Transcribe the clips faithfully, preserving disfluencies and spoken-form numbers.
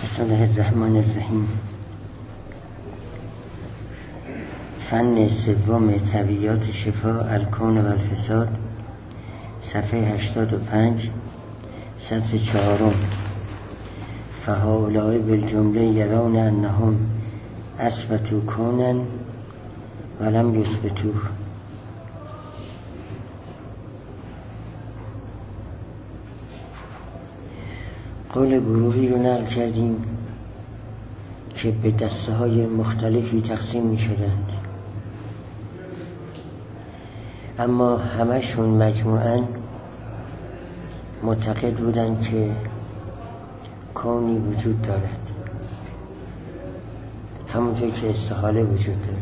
بسم الله الرحمن الرحیم. فن سوم طبیعیات شفا الکون و الفساد، صفحه هشتاد و پنج، سطر چهارم. فهؤلاء بالجمله یرون انهم اثبتوا کونن ولم یثبتوه. قول گروهی رو نقل کردیم که به دسته های مختلفی تقسیم می شدند، اما همشون مجموعاً معتقد بودند که کونی وجود دارد، همونطور که استحاله وجود دارد.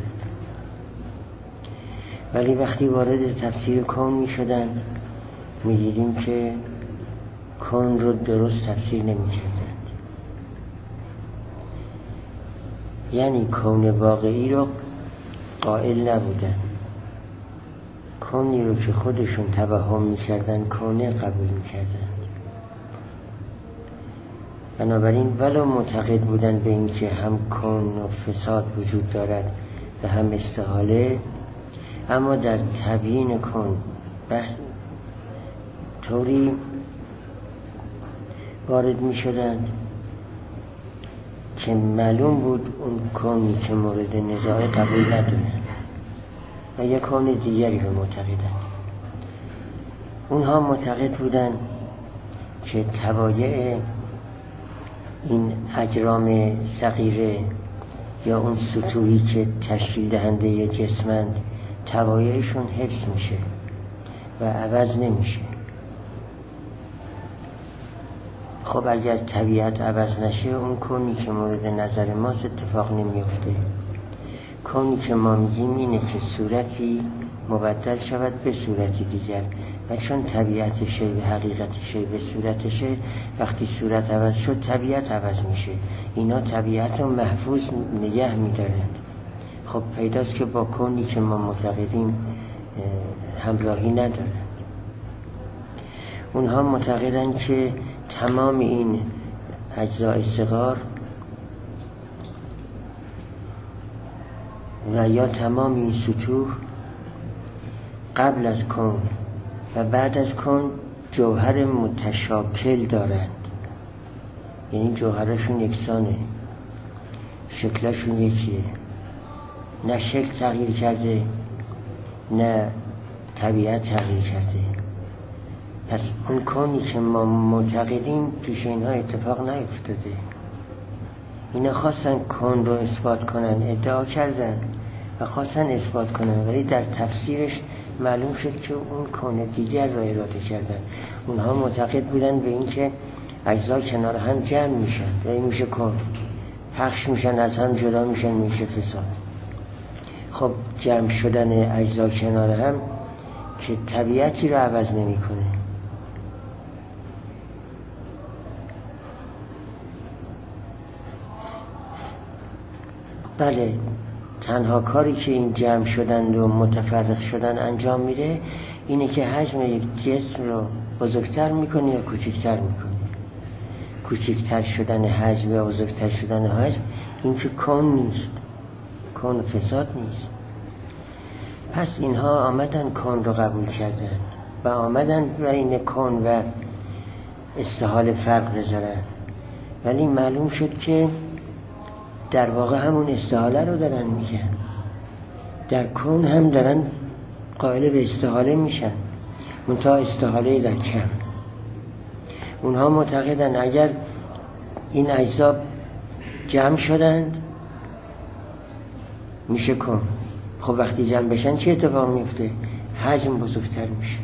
ولی وقتی وارد تفسیر کون می شدند می دیدیم که کون رو درست تفسیر نمی کردند. یعنی کون واقعی رو قائل نبودند، کونی رو که خودشون توهم می کردند کونه قبول می کردند. بنابراین ولو معتقد بودند به این که هم کون و فساد وجود دارد و هم استحاله، اما در تبیین کون بحث طوری وارد می شدند که معلوم بود اون کونی که مورد نزاع قبول ندارند و یک کون دیگری رو معتقدند. اونها معتقد بودند که طبایع این اجرام صغیره یا اون سطوحی که تشکیل دهنده جسمند، طبایعشون حفظ میشه و عوض نمیشه. خب اگر طبیعت عوض نشه، اون کونی که مورد نظر ماست اتفاق نمیفته. کونی که ما میگیم اینه که صورتی مبدل شود به صورتی دیگر، و چون طبیعت شی و حقیقت شی به صورتشه، وقتی صورت عوض شد طبیعت عوض میشه. اینا طبیعت رو محفوظ نگه میدارند. خب پیداست که با کونی که ما معتقدیم همراهی ندارند. اونها معتقدند که تمام این اجزای صغار و یا تمام این سطوح قبل از کون و بعد از کون جوهر متشاکل دارند، یعنی جوهرشون یکسانه، شکلشون یکیه، نه شکل تغییر کرده نه طبیعت تغییر کرده. پس اون کونی که ما معتقدیم پیش اینها اتفاق نیفتاده. اینا خواستن کون رو اثبات کنن، ادعا کردن و خواستن اثبات کنن، ولی در تفسیرش معلوم شد که اون کون دیگر رو اراده کردن. اونها معتقد بودن به این که اجزا کنار هم جمع میشن و این میشه کون، پخش میشن، از هم جدا میشن، میشه فساد. خب جمع شدن اجزا کنار هم که طبیعتی رو عوض نمی کنه. بله، تنها کاری که این جمع شدن و متفرق شدن انجام میده اینه که حجم یک جسم رو بزرگتر میکنه یا کوچکتر میکنه. کوچکتر شدن حجم یا بزرگتر شدن حجم این که کون نیست، کون فساد نیست. پس اینها آمدن کون رو قبول کردن و آمدن بین کون و استحاله فرق بذارن، ولی معلوم شد که در واقع همون استحاله رو دارن میگن، در کون هم دارن قائل به استحاله میشن، منتها استحاله در کم. اونها معتقدن اگر این اجزا جمع شدند میشه کون. خب وقتی جمع بشن چه اتفاق میفته؟ حجم بزرگتر میشه.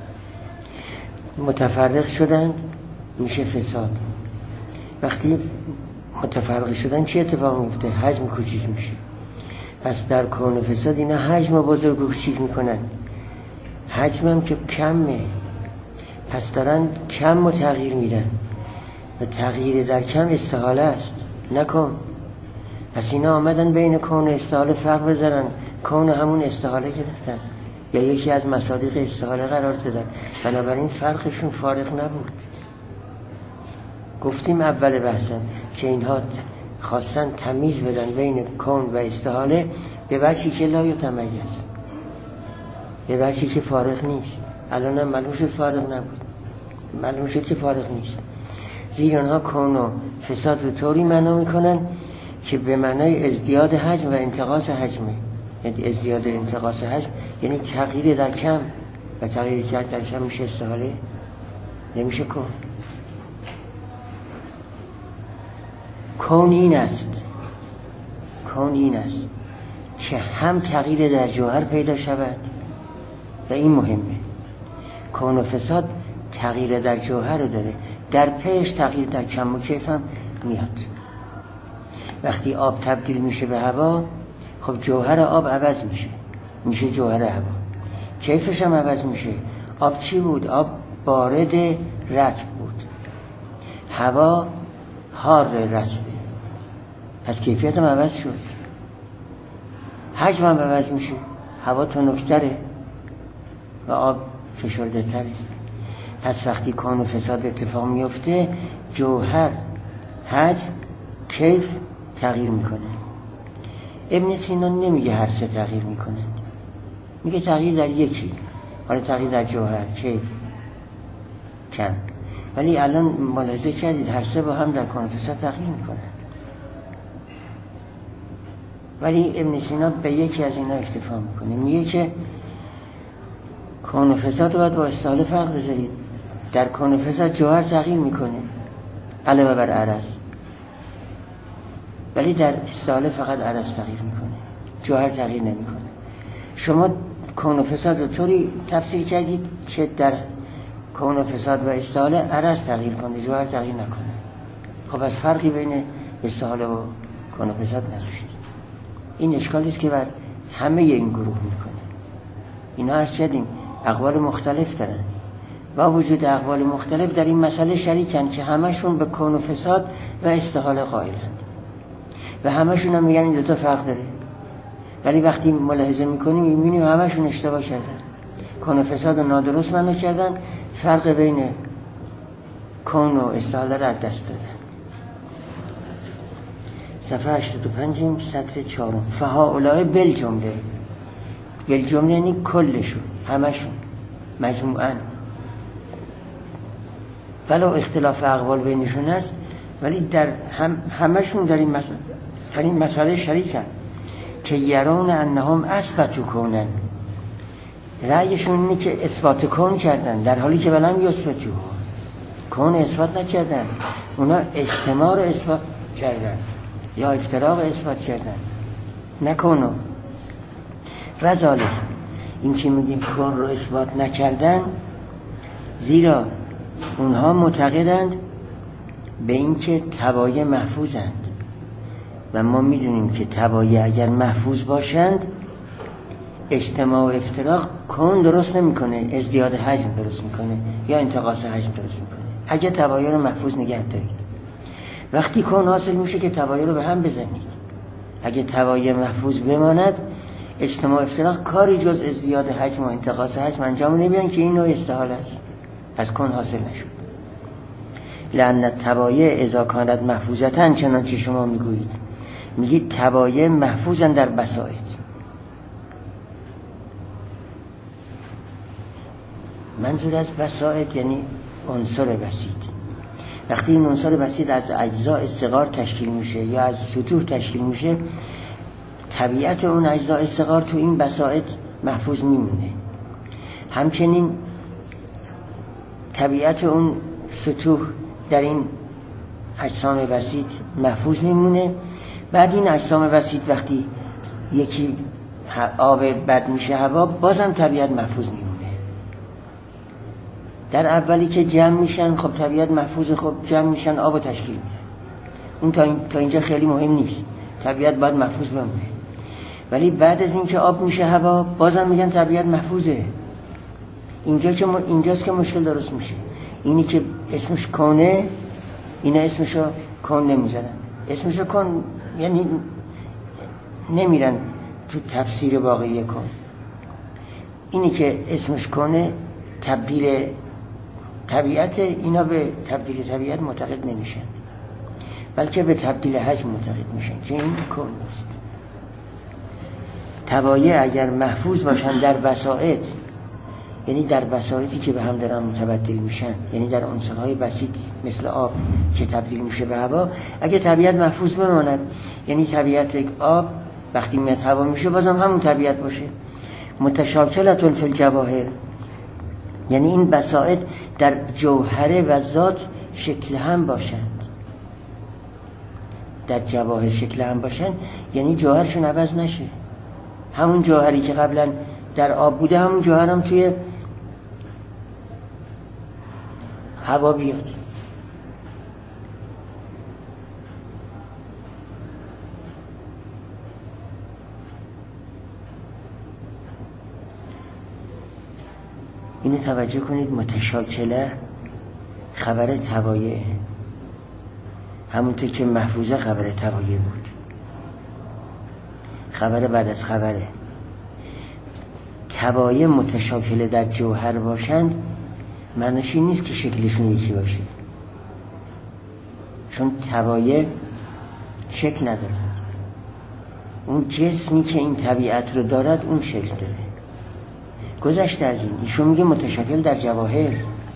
متفرق شدند میشه فساد. وقتی متفرق شدن چه اتفاق میفته؟ حجم کوچیک میشه. پس در کون فساد اینا حجم بزرگ و کوچیک میکنن، حجمم که کمه، پس دارن کم و تغییر میدن و تغییر در کم استحاله است، نکن. پس اینا آمدن بین کون و استحاله فرق بذارن، کون همون استحاله گرفتن یا یکی از مصادیق استحاله قرار دادن، بنابراین فرقشون فارق نبود. گفتیم اول بحثم که اینها خواستن تمیز بدن بین کون و استحاله به وجهی که لا یتمیز، به وجهی که فارغ نیست. الان هم معلوم شد فارغ نبود، معلوم شد که فارغ نیست. زیر آنها کون و فساد رو طوری معنا میکنن که به معنای ازدیاد حجم و انتقاص حجمه. یعنی ازدیاد انتقاص حجم یعنی تغییر در کم، و تغییر در کم میشه استحاله، نمیشه کون. کون این است، کون این است که هم تغییر در جوهر پیدا شود و این مهمه. کون و فساد تغییر در جوهر داره، در پیش تغییر در کم و کیف هم میاد. وقتی آب تبدیل میشه به هوا، خب جوهر آب عوض میشه، میشه جوهر هوا. کیفش هم عوض میشه. آب چی بود؟ آب بارد رطب بود، هوا حار رطبه، پس کیفیت هم عوض شد. حجم هم عوض میشه، هوا تنکتره و آب فشرده تره. پس وقتی کون و فساد اتفاق میفته، جوهر، حجم، کیف تغییر میکنه. ابن سینا نمیگه هر سه تغییر میکنه، میگه تغییر در یکی، حالا تغییر در جوهر، کیف، کم. ولی الان ملاحظه کردید هر سه با هم در کون و فساد تغییر میکنن. ولی ابن سینا به یکی از اینا اکتفا میکنه، میگه که کون و فساد رو باید با استحاله فرق بذارید. در کون و فساد جوهر تغییر میکنه علاوه بر عرض، ولی در استحاله فقط عرض تغییر میکنه، جوهر تغییر نمیکنه. شما کون و فساد رو طوری تفسیر کردید که در کون و فساد و استحاله عرض تغییر کنه، جوهر تغییر نکنه. خب از فرقی بین استحاله و کون و فساد نذاشتید. این اشکالی است که بر همه این گروه میکنه. اینا عرض کردیم اقوال مختلف دارن، با وجود اقوال مختلف در این مسئله شریکن که همشون به کون و فساد و استحاله قائلند و همشون هم میگن این دوتا فرق داره. ولی وقتی ملاحظه میکنیم میبینیم همشون اشتباه کردن، کون و فساد رو نادرست معنا کردن، فرق بین کون و استحاله را دست دادن. صفحه هشتاد و پنج سطر چهارم. فهؤلاء بالجمله، بالجمله یعنی کلشون، همشون، مجموعاً، ولو اختلاف اقوال بینشون هست ولی در هم همشون در این مسئله در این مسئله شریکن که یرون انهم اثبتوا کونن. رأیشون اینه که اثبات کون کردن در حالی که ولم یثبتوا کون اثبات نکردن. اونا اجتماع رو اثبات کردن یا افتراق اثبات کردن، نه کونو. و ذالک، این که میگیم کون رو اثبات نکردن زیرا اونها معتقدند به این که طبایع محفوظند و ما میدونیم که طبایع اگر محفوظ باشند اجتماع و افتراق کون درست نمیکنه، ازدیاد حجم درست میکنه یا انتقاص حجم درست میکنه. اگه طبایع رو محفوظ نگه دارید، وقتی کون حاصل میشه که طبایع رو به هم بزنید. اگه طبایع محفوظ بماند اجتماع و افتراق کاری جز ازدیاد حجم و انتقاص حجم انجام نمیدن که این نوع استحاله است، از کون حاصل نشد. لأن الطبایع اذا کانت محفوظتن، چنانچه شما میگویید، میگید طبایع محفوظن در بساط. منظور از بساط یعنی عنصر بسیط. وقتی این عنصر بسیط از اجزاء صغار تشکیل میشه یا از سطوح تشکیل میشه، طبیعت اون اجزاء صغار تو این بساط محفوظ میمونه. همچنین طبیعت اون سطوح در این اجسام بسیط محفوظ میمونه. بعد این اجسام بسیط وقتی یکی آب بد میشه هوا، بازم طبیعت محفوظ میمونه. در اولی که جمع میشن خب طبیعت محفوظ، خب جمع میشن آب و تشکیل میدن. اون تا, این تا اینجا خیلی مهم نیست، طبیعت باید محفوظ بمونه. ولی بعد از این که آب میشه هوا، بازم میگن طبیعت محفوظه. اینجا که م... اینجاست که مشکل درست میشه. اینی که اسمش کونه، اینا اسمشو کون نمیذارن. اسمشو کون یعنی نمیرن تو تفسیر واقعی کون. اینی که اسمش کونه تبدیل طبیعت اینا به تبدیل طبیعت معتقد نمیشن، بلکه به تبدیل حجم معتقد میشن که این کون است. طبایع اگر محفوظ باشن در بساط، یعنی در بساطی که به هم دارن متبدل میشن، یعنی در عنصرهای بسیط مثل آب که تبدیل میشه به هوا، اگه طبیعت محفوظ بماند، یعنی طبیعت آب وقتی میاد هوا میشه بازم همون طبیعت باشه. متشاکلة فی الجواهر، یعنی این بساط در جوهره و ذات شکل هم باشند، در جواهر شکل هم باشند، یعنی جوهرشون عوض نشه. همون جوهری که قبلا در آب بوده همون جوهر هم توی هوا بیاد. اینو توجه کنید، متشاکله خبر طبایع، همونطور که محفوظه خبر طبایع بود، خبر بعد از خبره. طبایع متشاکله در جوهر باشند معنیش این نیست که شکلشون یکی باشه، چون طبایع شکل ندارند. اون جسمی که این طبیعت رو دارد اون شکل داره. گذشته از این، ایشون میگه متشاکل در جواهر،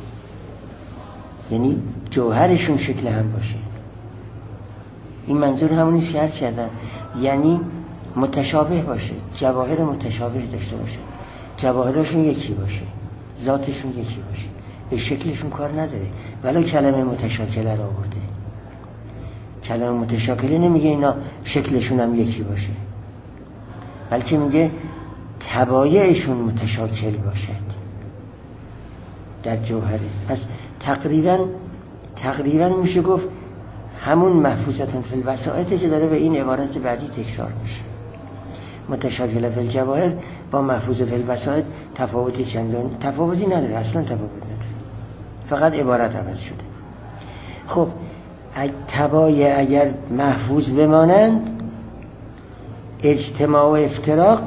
یعنی جوهرشون شکل هم باشه. این منظور همون نیست که هر چی هستن، یعنی متشابه باشه، جواهر متشابه داشته باشه، جواهرشون یکی باشه، ذاتشون یکی باشه، به شکلشون کار نداره. ولو کلمه متشاکله را آورده، کلمه متشاکله نمیگه اینا شکلشون هم یکی باشه، بلکه میگه طبایعشون متشاکل باشد در جوهره. پس تقریبا تقریبا میشه گفت همون محفوظتن فی البساطه که داره به این عبارت بعدی تکرار میشه. متشاکل فی الجواهر با محفوظ فی البساط تفاوتی چندان تفاوتی نداره، اصلا تفاوت نداره، فقط عبارت عوض شده. خب طبایع اگر محفوظ بمانند، اجتماع و افتراق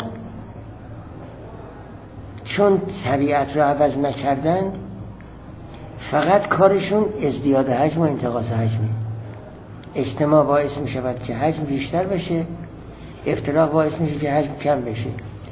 چون طبیعت رو عوض نکردند، فقط کارشون ازدیاد حجم و انتقاص حجمه. اجتماع باعث می شود که حجم بیشتر بشه، افتراق باعث میشه که حجم کم بشه.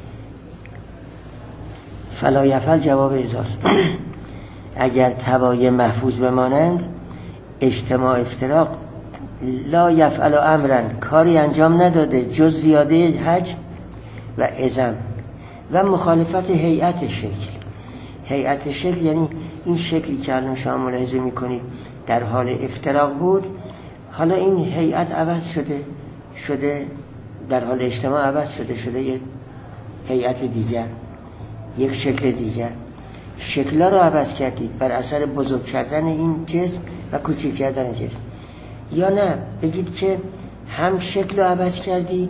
فلا یفعل جواب ازاست. اگر طبایع محفوظ بمانند، اجتماع افتراق لا یفعل امرن، کاری انجام نداده جز زیاده حجم و عظم و مخالفت هیئت شکل. هیئت شکل یعنی این شکلی که الان شما ملاحظه میکنید در حال افتراق بود، حالا این هیئت عوض شده شده در حال اجتماع عوض شده شده یک هیئت دیگر، یک شکل دیگر. شکل‌ها رو عوض کردید بر اثر بزرگ کردن این جسم و کوچک کردن جسم، یا نه بگید که هم شکل رو عوض کردید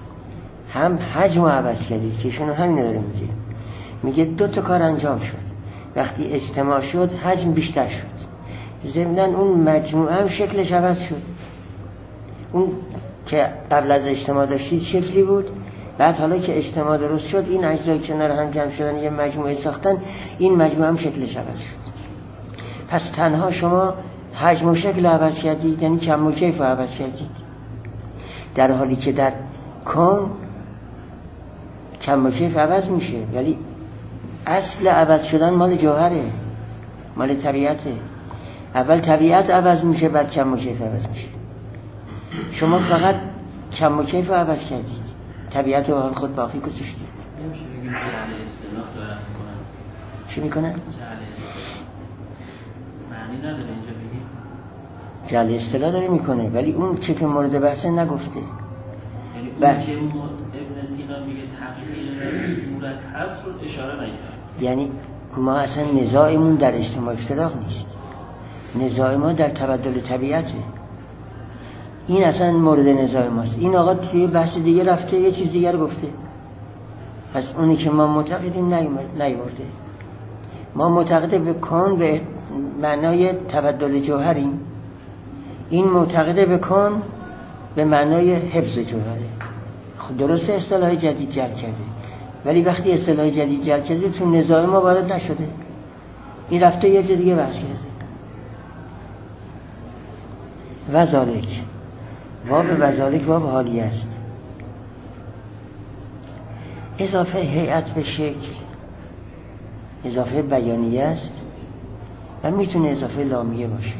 هم حجم رو عوض کردید، که ایشون همین داره میگه. میگه دو تا کار انجام شد. وقتی اجتماع شد حجم بیشتر شد، ضمناً اون مجموعه هم شکلش عوض شد. اون که قبل از اجتماع داشتید شکلی بود، بعد حالا که اجتماع درست شد این اجزای کنار هم جمع شدن یه مجموعه ساختن، این مجموعه هم شکلش عوض شد. پس تنها شما حجم و شکل عوض کردید، یعنی کم و کیف عوض کردید، در حالی که در کون کم و کیف عوض میشه، ولی اصل عوض شدن مال جوهره، مال طبیعته. اول طبیعت عوض میشه بعد کم و کیف عوض میشه. شما فقط کم و کیف عوض کردید، طبیعت رو حال خود باقی گذاشتید. نمیشه بگیم جعل اصطلاح دارن میکنن. چی میکنن؟ جعل اصطلاح معنی نداره اینجا بگیم. جعل اصطلاح داره میکنه، ولی اون چه که مورد بحثه نگفته. یعنی اون ب... که ابن سینا میگه تغییر صورت هست رو اشاره نکرد. یعنی ما اصلا نزاعمون در اجتماع افتراق نیست، نزاع ما در تبدل طبیعته. این اصلا مورد نزاع ماست. این آقا توی بحث دیگه رفته یه چیز دیگر گفته، پس اونی که ما معتقدیم نیورده. ما معتقد به کون به معنای تبدل جوهریم، این معتقد به کون به معنای حفظ جوهره. خب درسته اصطلاح جدید جل کرده، ولی وقتی اصطلاح جدید جل کرده تو نزاع ما وارد نشده. این رفته یه جا دیگه بحث کرده. وذالک، واب وذالک واب حالی است، اضافه هیئت به شکل اضافه بیانیه است و میتونه اضافه لامیه باشه،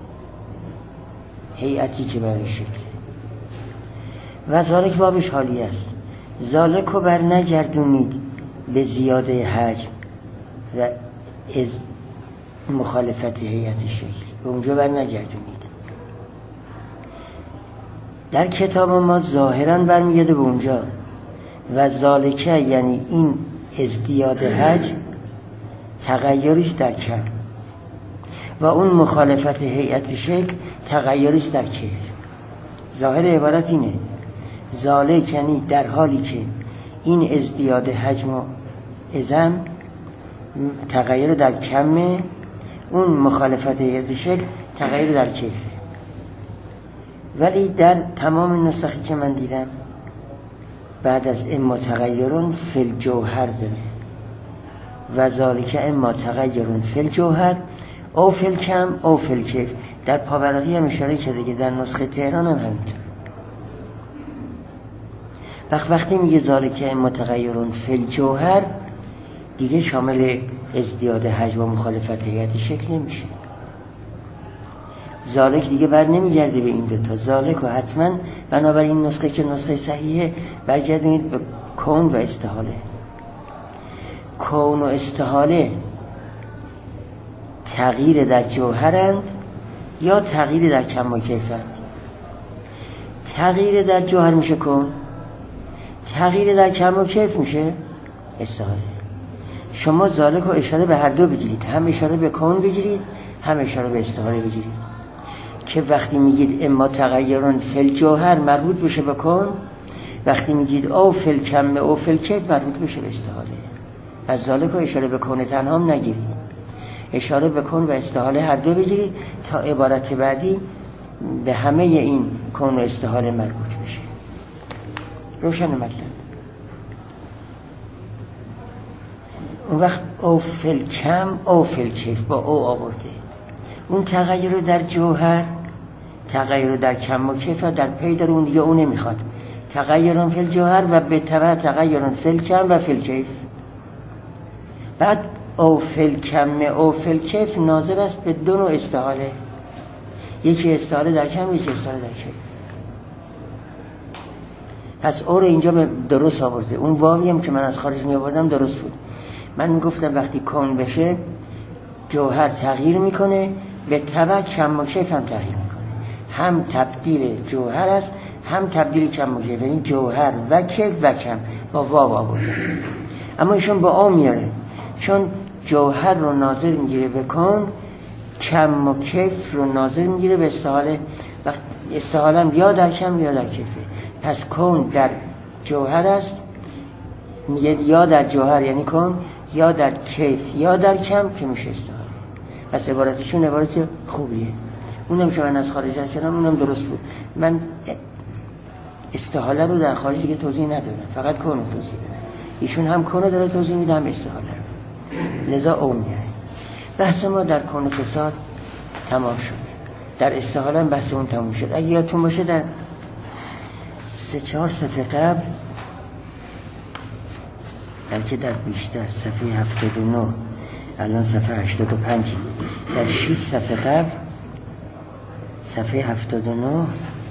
هیئتی که برای شکل. و ذالک وابش حالی است، ذالک رو بر نگردونید به زیاده حجم و از مخالفت هیئت شکل، به اونجا بر نگردونید. در کتاب ما ظاهراً برمیگرده به اونجا. و ذالک یعنی این ازدیاد حجم تغییریست در کم و اون مخالفت هیئت شکل تغییریست در کیف. ظاهر عبارت اینه، ذالک یعنی در حالی که این ازدیاد حجم و عظم تغییر در کمه، اون مخالفت هیئت شکل تغییر در کیفه. ولی در تمام نسخی که من دیدم بعد از اما تغییرون فی الجوهر داره، و ذالک اما تغییرون فی الجوهر او فی الکم او فی الکیف. در پاورقی هم اشاره کرده که در نسخه تهران هم همینطور. وقت وقتی میگه ذالک اما تغییرون فی الجوهر دیگه شامل ازدیاد حجم و مخالفت هیئت شکل نمیشه. ذالک دیگه بر نمیگرده به این دوتا. ذالک و حتما بنابراین نسخه که نسخه صحیحه برگردونید به کون و استحاله. کون و استحاله تغییر در جوهرند یا تغییر در کم و کیفند. تغییر در جوهر میشه کون، تغییر در کم و کیف میشه استحاله. شما ذالک رو اشاره به هر دو بگیرید، هم اشاره به کون بگیرید هم اشاره به استحاله بگیرید، که وقتی میگید اما تغییرون فی الجوهر مربوط بشه به کون، وقتی میگید او فی الکم او فی الکیف مربوط بشه به استحاله. از ذالک رو اشاره به کون تنها هم نگیرید، اشاره به کون و استحاله هر دو بگیرید تا عبارت بعدی به همه این کون و استحاله مربوط بشه. روشن مطلب. اون وقت او فی الکم او فی الکیف با او آورده. اون تغییر در جوهر، تغییر در کم و کیف در پی داره، اون دیگه اون نمیخواد. تغییرون فی الجوهر و به تبع تغییرون فی الکم و فی الکیف. بعد او فی الکم او فی الکیف ناظر است به دو نوع استحاله، یکی استحاله در کم یکی استحاله در کیف. پس او رو اینجا به درست آورده. اون واوی هم که من از خارج می آوردم درست بود. من میگفتم وقتی کون بشه جوهر تغییر میکنه، به تبع کم و کیف هم تغییر میکنه. هم تبدیل جوهر است هم تبدیل کم و کیف، یعنی جوهر و کیف و کم با واو آورده. اما ایشون با آ میاره، چون جوهر رو ناظر میگیره به کون، کم و کیف رو ناظر میگیره به استحاله. وقت استحاله هم یا در کم یا در کیفه. پس کون در جوهر است، میگه یا در جوهر یعنی کون، یا در کیف یا در کم که میشه استحاله. پس عبارتشون عبارت خوبیه. اونم که من از خارج هستم اونم درست بود. من استحاله رو در خارج دیگه توضیح ندادم، فقط کون رو توضیح دادم. ایشون هم کون رو داره توضیح میده هم استحاله رو. لذا اون میاره. بحث ما در کون فساد تمام شد. در استحاله هم بحث اون تمام شد. اگه یادتون باشه در سه چهار صفحه قبل، بلکه در بیشتر، صفحه هفتاد و نه الان صفحه هشتاد و پنج، در شش صفحه قبل صفحه هفتاد و نه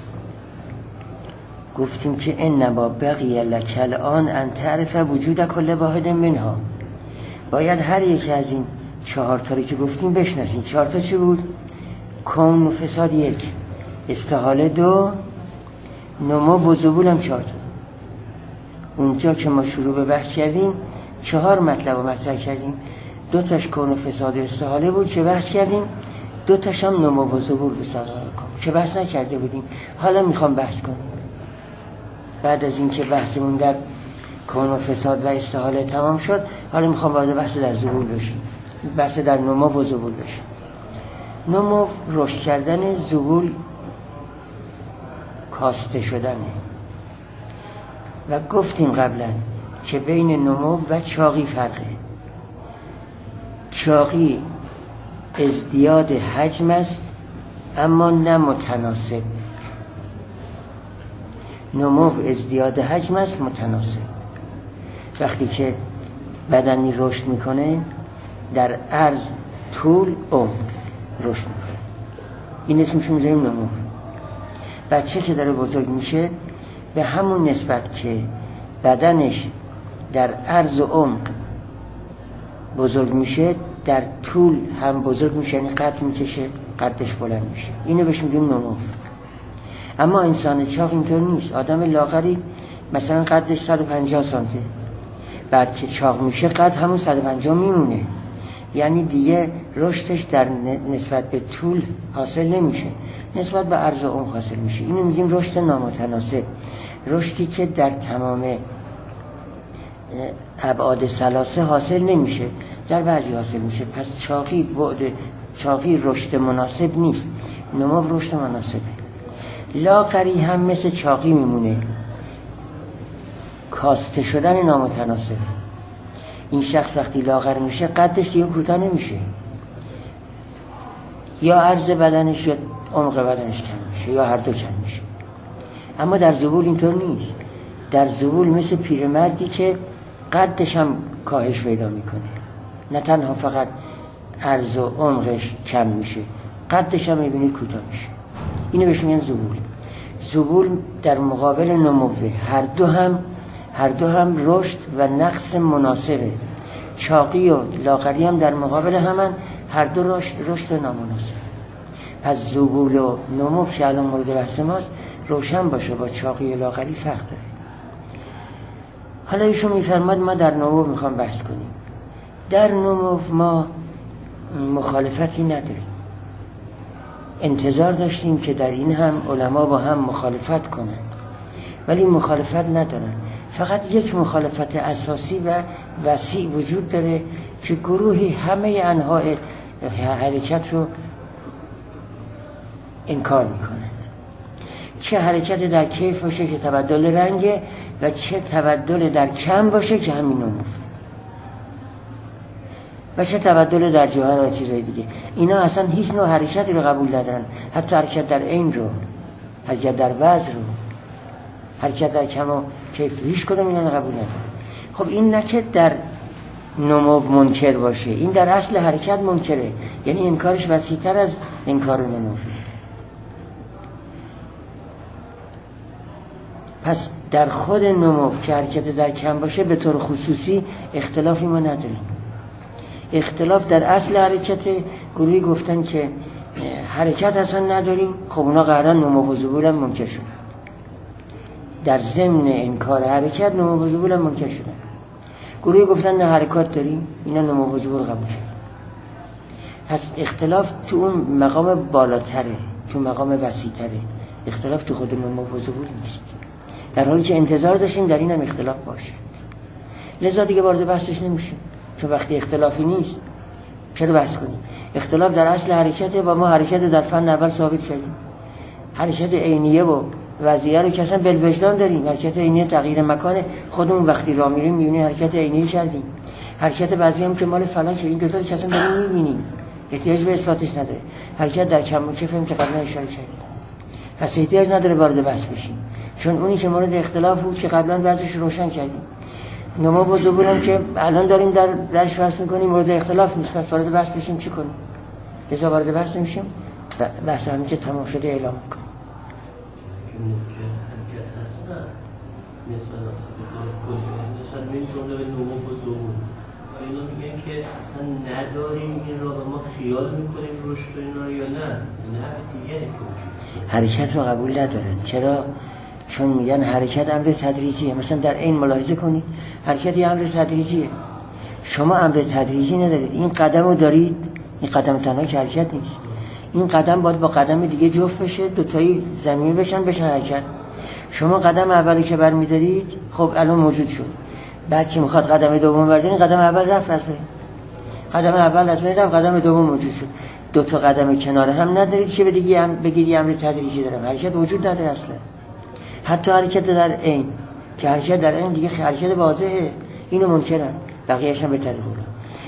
گفتیم که انما بقی لک الان ان تعرف وجود کل واحد منها. باید هر یک از این چهار تا رو که گفتیم بشناسین. چهار تا چی بود؟ کون و فساد یک، استحاله دو، نمو و ذبول هم چهار تا. اونجا که ما شروع به بحث کردیم چهار مطلب رو مطرح کردیم. دو تاش کون و فساد و استحاله بود که بحث کردیم، دو تاش هم نمو و ذبول بود که بحث نکرده بودیم. حالا میخوام بحث کنیم. بعد از این که بحثمون در کون و فساد و استحاله تمام شد، حالا میخوام وارد بحث در ذبول بشیم، بحث در نمو و ذبول بشیم. نمو رشد کردن، ذبول کاسته شدنه. و گفتیم قبلا که بین نمو و چاقی فرقه. چاقی ازدیاد حجم است اما نه متناسب. نمو ازدیاد حجم است متناسب. وقتی که بدنی رشد میکنه در عرض طول عمق رشد میکنه، این اسمش میذاریم نمو. بچه که داره بزرگ میشه به همون نسبت که بدنش در عرض و عمق بزرگ میشه در طول هم بزرگ میشه، یعنی قد میکشه، قدش بلند میشه. اینو بهش میگیم نمو. اما انسان چاق اینطور نیست. آدم لاغری مثلا قدش صد و پنجاه سانته، بعد که چاق میشه قد همون صد و پنجاه میمونه، یعنی دیگه رشدش در نسبت به طول حاصل نمیشه، نسبت به عرض و عمق حاصل میشه. اینو میگیم رشد نامتناسب. رشدی که در تمام ابعاد ثلاثه حاصل نمیشه، در بعضی حاصل میشه. پس چاقی بعد چاقی رشد مناسب نیست، نمو رشد مناسبه. لاغری هم مثل چاقی میمونه، کاسته شدن نامتناسبه. این شخص وقتی لاغر میشه قدش دیگه کوتاه نمیشه، یا عرض بدنش یا عمق بدنش کم میشه یا هر دو کم میشه. اما در ذبول اینطور نیست. در ذبول مثل پیرمردی که قدش هم کاهش پیدا میکنه، نه تنها فقط عرض و عمقش کم میشه، قدش هم میبینید کوتاه میشه. اینو بهش میگن ذبول. ذبول در مقابل نموه. هر دو هم هر دو هم رشد و نقص مناسبه. چاقی و لاغری هم در مقابل همن، هر دو رشد رشد نامناسب. پس ذبول و نمو که الان مورد بحث ماست روشن باشه، با چاقی و لاغری فرق داره. حالا ایشون میفرماد ما در نمو میخوام بحث کنیم. در نمو ما مخالفتی نداریم. انتظار داشتیم که در این هم علما با هم مخالفت کنند، ولی مخالفت ندارن. فقط یک مخالفت اساسی و وسیع وجود داره که گروهی همه انواع حرکت رو انکار میکنند. چه حرکت در کیف باشه که تبدل رنگه و چه تبدل در کم باشه که همین نموه، و چه تبدل در جوهر و چیزای دیگه. اینا اصلا هیچ نوع حرکتی رو قبول ندارن، حتی حرکت در عین رو، حرکت در وزن رو، حرکت در کم و کیف، هیچ کدوم اینا رو قبول ندارن. خب این نه که در نمو منکر باشه، این در اصل حرکت منکره، یعنی انکارش وسیع‌تر از انکار نمو. پس در خود نمو که حرکت در کم باشه به طور خصوصی اختلافی ما نداریم. اختلاف در اصل حرکت، گروهی گفتن که حرکت اصلا نداریم، خب اونا قرارن نمو و ذبول هم منکر شدن. در ضمن انکار حرکت نمو و ذبول هم منکر شدن. گروهی گفتن نه حرکات داریم، اینا نمو و ذبول قبول شدن. پس اختلاف تو اون مقام بالاتره، تو مقام وسیع‌تره. اختلاف تو خود نمو و ذبول نیست، در حالی که انتظار داشتیم در این هم اختلاف باشه. لذا دیگه وارد بحثش نمیشیم، چون وقتی اختلافی نیست چرا بحث کنیم؟ اختلاف در اصل حرکته و ما حرکت در فن اول ثابت کردیم. حرکت عینیه و وضعیه رو که اصلا بالوجدان داریم. حرکت عینیه تغییر مکانه، خودمون وقتی راه میریم میبینیم حرکت عینیه کردیم. حرکت وضعیه هم که مال فلک، این دو تا رو که اصلا داریم میبینیم، احتیاج به اثباتش نداره. حرکت در کم و کیف هم که قبلا اشاره کردیم، پس احتیاج نداره وارد بحث بشیم، چون اونی که مورد اختلاف بود که قبلا بعضیش روشن کردیم. نمو و ذبول هم که الان داریم در درش بحث میکنیم مورد اختلاف نیست، پس وارد بحث بشیم چی کنیم؟ لذا وارد بحث نمیشیم، بحث همین که تمام شده اعلام میکنیم. که ممکن حرکت هست نه نسبت نسبت به این جمله به نمو و ذبول و اینا میگن که اصلا نداریم این را و ما خیال میکنیم رشد اینا یا نه، نه دیگه حرکت رو قبول ندارن. چرا؟ چون میگن حرکت امر تدریجیه. مثلا در این ملاحظه کنید، حرکت یه امر تدریجیه. شما امر تدریجی ندارید. این قدم رو دارید، این قدم تنها که حرکت نیست، این قدم باید با قدم دیگه جفت بشه، دوتایی زمینی بشن بشن حرکت. شما قدم اولی که برمیدارید خب الان موجود شد، بعد که میخواد قدم دوم بردارین، قدم اول رفت از بین، قدم اول از بین رفت، قدم دوم موجود شد. دو تا قدم کنار هم ندارید که بگید هم بگید امر تدریجی دارم. حرکت وجود نداره اصلا. حتی حرکت در عین که حرکت در عین دیگه حرکت واضحه، اینو منکرن، بقیه‌اش هم بهتره بودن.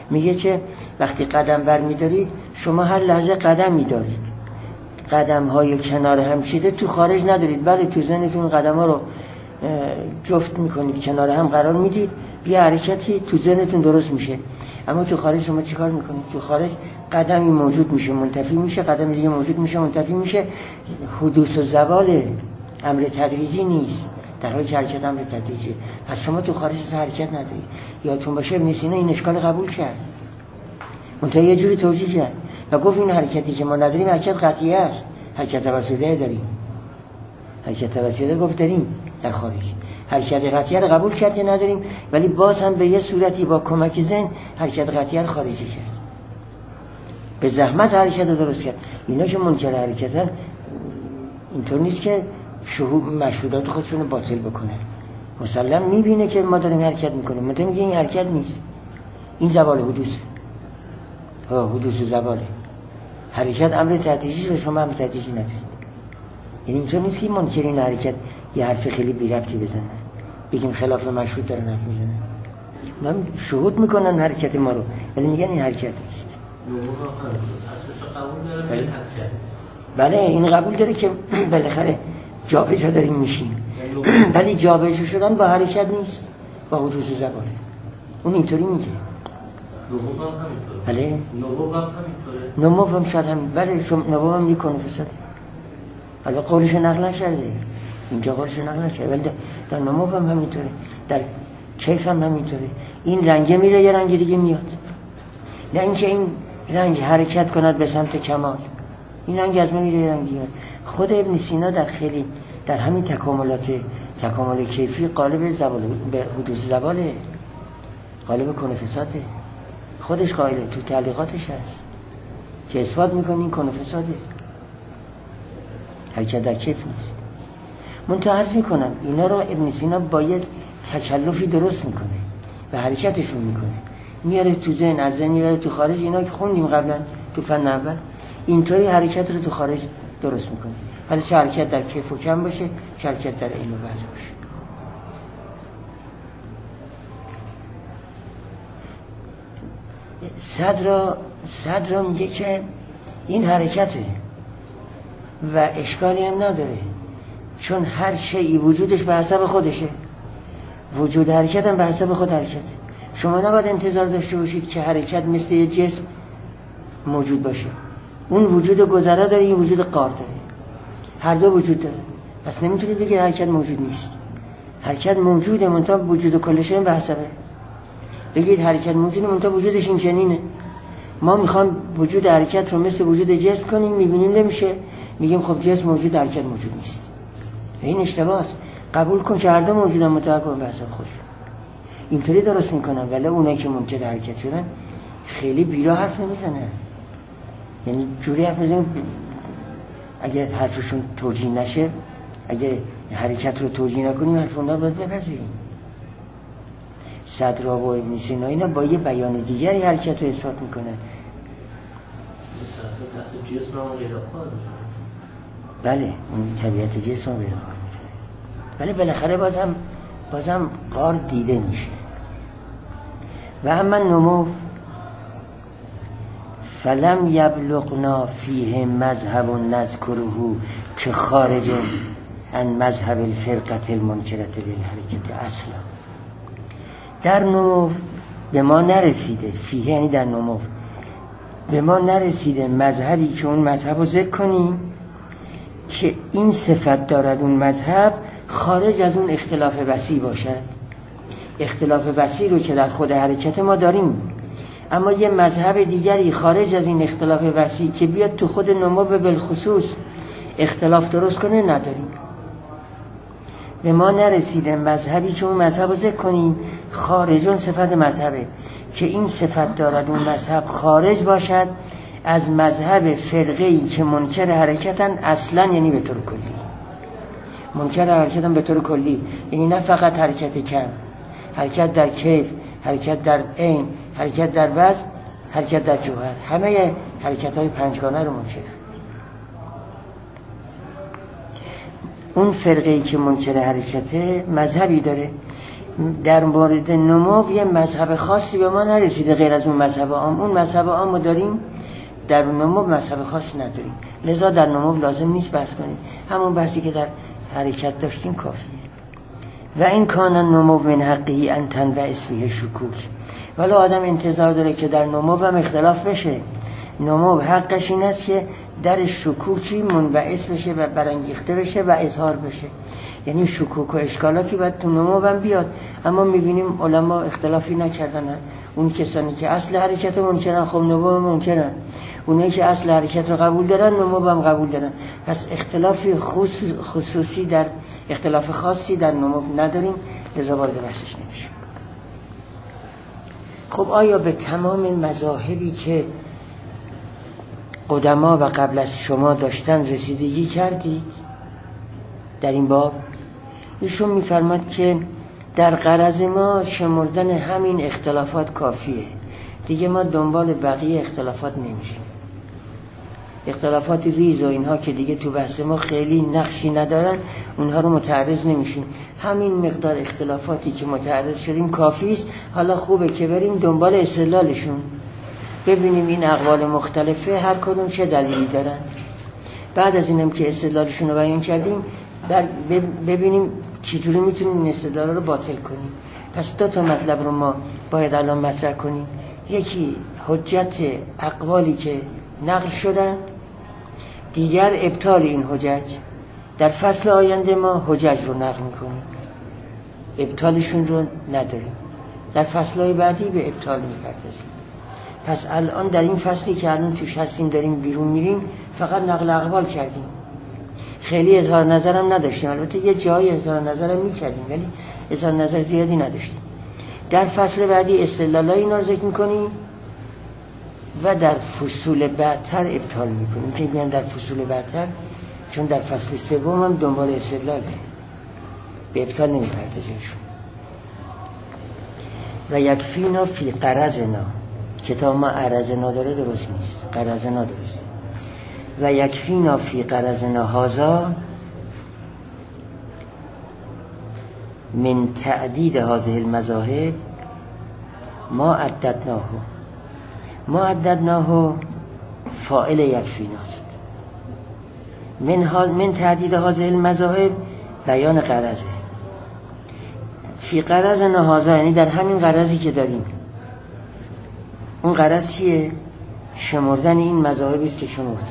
میگه که وقتی قدم برمیدارید شما هر لحظه قدم میدارید، قدم های کنار هم چیده تو خارج ندارید، بله تو ذهنتون قدم ها رو جفت میکنید، کنار هم قرار میدید، یه حرکتی تو ذهنتون درست میشه. اما تو خارج شما چیکار میکنید؟ تو خارج قدمی موجود میشه منتفی میشه، قدم دیگه موجود میشه منتفی میشه. حدوث و زوال امر تدریجی نیست، در حالی که حرکت امر تدریجی. پس شما تو خارج از حرکت نداری. یادتون باشه ابن سینا این اشکال قبول کرد، منتها یه جوری توجیه کرد و گفت این حرکتی که ما نداریم حرکت قطعی است، حرکت توسطی داریم. حرکت توسطی گفت داریم در خارج. حرکت قطعی رو قبول کرد که نداریم، ولی باز هم به یه صورتی با کمک ذهن حرکت قطعی رو خارجی کرد، به زحمت حرکت رو درست کرد. اینا که منکر حرکتن اینطور نیست که شهود مشهودات خودشون رو باطل بکنه، مسلم میبینه که ما داریم حرکت میکنیم، ما میگه این حرکت نیست، این زوال حدوث ها، حدوث زواله. حرکت امر تدریجی و شما امر تدریجی ندارید. یعنی اینطور نیست که منکر این حرکت یه حرف خیلی بی ربطی بزنن، بگیم خلاف مشهود دارن حرف میزنن. اونا شهود میکنن حرکت ما رو، ولی میگن این حرکت نیست. بله این قبول داره که بالاخره جابجا داریم میشیم، ولی جابجا شدن با حرکت نیست، با حدوث زواله. اون اینطوری میگه. نمو هم همینطوره. بله نمو هم همینطوره. نمو هم شاید هم بله شما نمو هم میکنه فساده. حالا قولش نقل نشده، اینجا قولش نقل نشده، ولی در نمو هم همینطوره، در کیف هم همینطوره. این رنگه میره یه رنگ دیگه میاد، نه اینکه این رنگ حرکت کند به سمت کمال، این رنگ از ما میره یه رنگ دیگه. خود ابن سینا در خیلی در همین تکاملات تکامل کیفی قالب زوال به حدوث زواله، قالب کن فساده، خودش قائله، تو تعلیقاتش هست که اثبات میکنه این کن فساده، حرکت در کیف نیست. منتها عرض میکنم اینا رو ابن سینا با یک تکلفی درست میکنه و حرکتشون میکنه، میاره تو ذهن، از ذهن میاره تو خارج. اینا که خوندیم قبلا تو فن اول، اینطوری حرکت رو تو خارج درست میکنه. حالا چه حرکت در کیف و کم باشه، چه حرکت در عین و وضع باشه. صدر صدر میگه که این حرکته و اشکالی هم نداره، چون هر شیئی وجودش به حسب خودشه، وجود حرکت هم به حسب خود حرکته. شما نباید انتظار داشته باشید که حرکت مثل یه جسم موجود باشه، اون وجود گذرا داره، این وجود قار داره، هر دو وجود داره. پس نمیتونید بگید حرکت موجود نیست، حرکت موجوده، منتها وجود کلش به حسبه. بگید حرکت موجوده منتها وجودش این چنینه. ما میخوام وجود حرکت رو مثل وجود جسم کنیم، میبینیم نمیشه، میگیم خب جسم موجود، حرکت موجود نیست. این اشتباهه. قبول کن که هر دو موجودن، متوقع به حسب خودش. اینطوری درست میکنن، ولی اونایی که منکر حرکت شدن خیلی بیرا حرف نمیزنن. یعنی جوری حرف میزنن اگه حرفشون توجیه نشه، اگه حرکت رو توجیه نکنیم حرف اونها رو باید بپذیریم. صدر و ابن سینا اینا با یه بیان دیگری حرکت رو اثبات میکنن. بله اون طبیعت جسم رو بیرون میکنه، ولی بالاخره بازم بازم قار دیده میشه. و اما نمو فلم یبلغنا فیه مذهب نذکره که خارج عن مذهب الفرقه المنکره للحرکت اصلا. در نمو به ما نرسیده، فیه یعنی در نمو به ما نرسیده مذهبی که اون مذهب رو ذکر کنیم که این صفت دارد اون مذهب خارج از اون اختلاف وسیع باشد. اختلاف وسیع رو که در خود حرکت ما داریم، اما یه مذهب دیگری خارج از این اختلاف وسیع که بیاد تو خود نمو بالخصوص اختلاف درست کنه نداریم. به ما نرسیده مذهبی که اون مذهب رو ذکر کنیم خارج اون صفت مذهبه که این صفت دارد اون مذهب خارج باشد از مذهب فرقه‌ای که منکر حرکتن اصلا، یعنی به طور کلی منکر حرکتن به طور کلی، یعنی نه فقط حرکت کم، حرکت در کیف، حرکت در عین، حرکت در وزن، حرکت در جوهر، همه حرکت های پنجگانه رو منکر. اون فرقه‌ای که منکر حرکته مذهبی داره، در مورد نمو یه مذهب خاصی به ما نرسیده غیر از اون مذهب عام. اون مذهب عام رو داریم، در نمو مذهب خاصی نداریم، لذا در نمو لازم نیست بحث کنیم، همون بحثی که در حرکت داشتیم کافیه. و این کان نمو من حقی ان تنبعث فیه شکوک. ولی آدم انتظار داره که در نمو هم اختلاف بشه. نمو حقش این است که در شکوکی منبعث بشه و برانگیخته بشه و اظهار بشه، یعنی شکوک و اشکالاتی باید تو نمو هم بیاد. اما میبینیم علما اختلافی نکردن. اون کسانی که اصل حرکت منکرن خب نمو منکرن، اونایی که اصل حرکت رو قبول دارن نمو هم قبول دارن. پس اختلافی خصوصی در اختلاف خاصی در نمو نداریم، لذا وارد بحثش نمیشه. خب آیا به تمام مذاهبی که قدما و قبل از شما داشتن رسیدگی کردید در این باب؟ ایشون میفرماد که در غرض ما شمردن همین اختلافات کافیه، دیگه ما دنبال بقیه اختلافات نمیشیم. اختلافات ریز و اینها که دیگه تو بحث ما خیلی نقشی ندارن، اونها رو متعرض نمیشیم. همین مقدار اختلافاتی که متعرض شدیم کافی است. حالا خوبه که بریم دنبال استدلالشون، ببینیم این اقوال مختلفه هر کدوم چه دلیلی دارن. بعد از اینم که استدلالشون رو بیان کردیم، ببینیم چجوری میتونیم این استدلال رو باطل کنیم. پس دو تا مطلب رو ما باید الان مطرح کنیم. یکی حجت اقوالی که نقل شدن، دیگر ابطال این حجج. در فصل آینده ما حجج رو نقل میکنیم، ابطالشون رو نداریم. در فصلهای بعدی به ابطال میپردازیم. پس الان در این فصلی که الان توش هستیم داریم بیرون میریم، فقط نقل اقوال کردیم، خیلی اظهار نظرم نداشتیم. البته یه جایی اظهار نظرم میکردیم ولی اظهار نظر زیادی نداشتیم. در فصل بعدی استدلالای اینا رو ذکر میکنیم و در فصول بعدتر ابطال میکنیم که میگن در فصول بعدتر، چون در فصل سوم هم دنبال استدلاله، به ابطال نمیپردازیم. و یکفینا فی غرضنا، کتاب ما عرضنا داره درست نیست، غرضنا درسته. و یکفینا فی غرضنا هذا من تعدید هذه المذاهب ما عددناه. ما عددناه فاعل یکفیناست. من حال من تعدید هذه المذاهب بیان غرضه. فی غرضنا هذا یعنی در همین غرضی که داریم. اون غرض چیه؟ شمردن این مذاهبی است که شمردیم.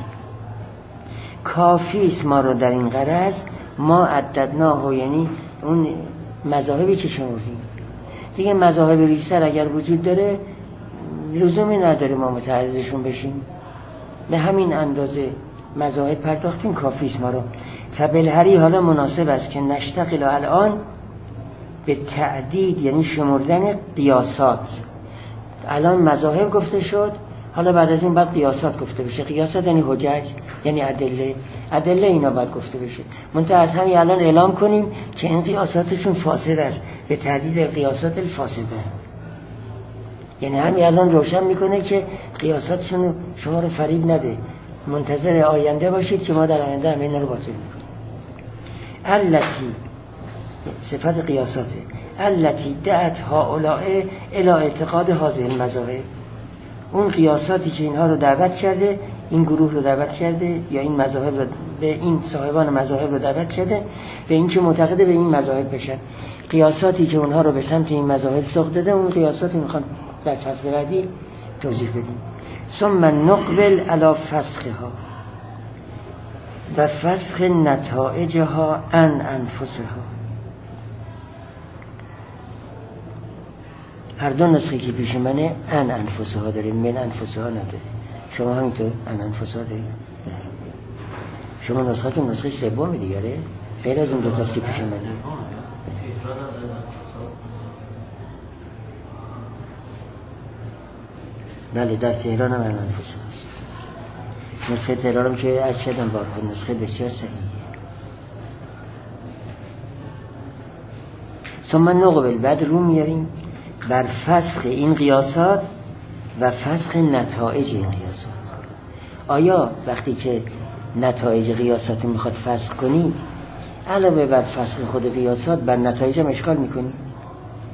کافی است ما رو در این غرض ما عددناه، یعنی اون مذاهبی که شمردیم. دیگه مذاهب ریزتر اگر وجود داره لزومی نداره ما متعرضشون بشیم. به همین اندازه مذاهب پرداختیم، کافی است ما رو. فبالهری حالا مناسب است که نشتغل الان به تعدید، یعنی شمردن قیاسات. الان مذاهب گفته شد، حالا بعد از این بعد قیاسات گفته بشه. قیاسات یعنی حجج، یعنی ادله. ادله اینا باید گفته بشه. منتها از همین الان اعلام کنیم که این قیاساتشون فاسد است، به تعدید قیاسات الفاسده. یعنی همین الان روشن میکنه که قیاساتشون شما رو فریب نده. منتظر آینده باشید که ما در آینده همین رو باطل میکنیم. التی صفت قیاساته. التی دعت هؤلاء الی اعتقاد هذه المذاهب. اون قیاساتی که اینها رو دعوت کرده، این گروه رو دعوت کرده، یا این مذاهب رو، به این صاحبان مذاهب رو دعوت کرده به این که معتقد به این مذاهب بشن. قیاساتی که اونها رو به سمت این مذاهب سوق داده، اون قیاساتی میخوان در فصل بعدی توضیح بدیم. ثم نقبل علی فسخها و فسخ نتائجها عن انفسها. هر دو نسخه که پیش منه ان انفسها داره، من انفسها نداره. شما همینطور ان انفسها دارید؟ شما نسخه که نسخه سوم دیگره، غیر از اون دو تاست که پیش منه. بله در تهران هم ان انفسها هست. نسخه تهران هم که از شدن بارها نسخه بسیار صحیحه. ثم نقبل، بعد رو میاریم بر فسخ این قیاسات و فسخ نتایج این قیاسات. آیا وقتی که نتایج قیاسات رو میخواد فسخ کنید، علاوه بر فسخ خود قیاسات بر نتایج هم اشکال میکنید؟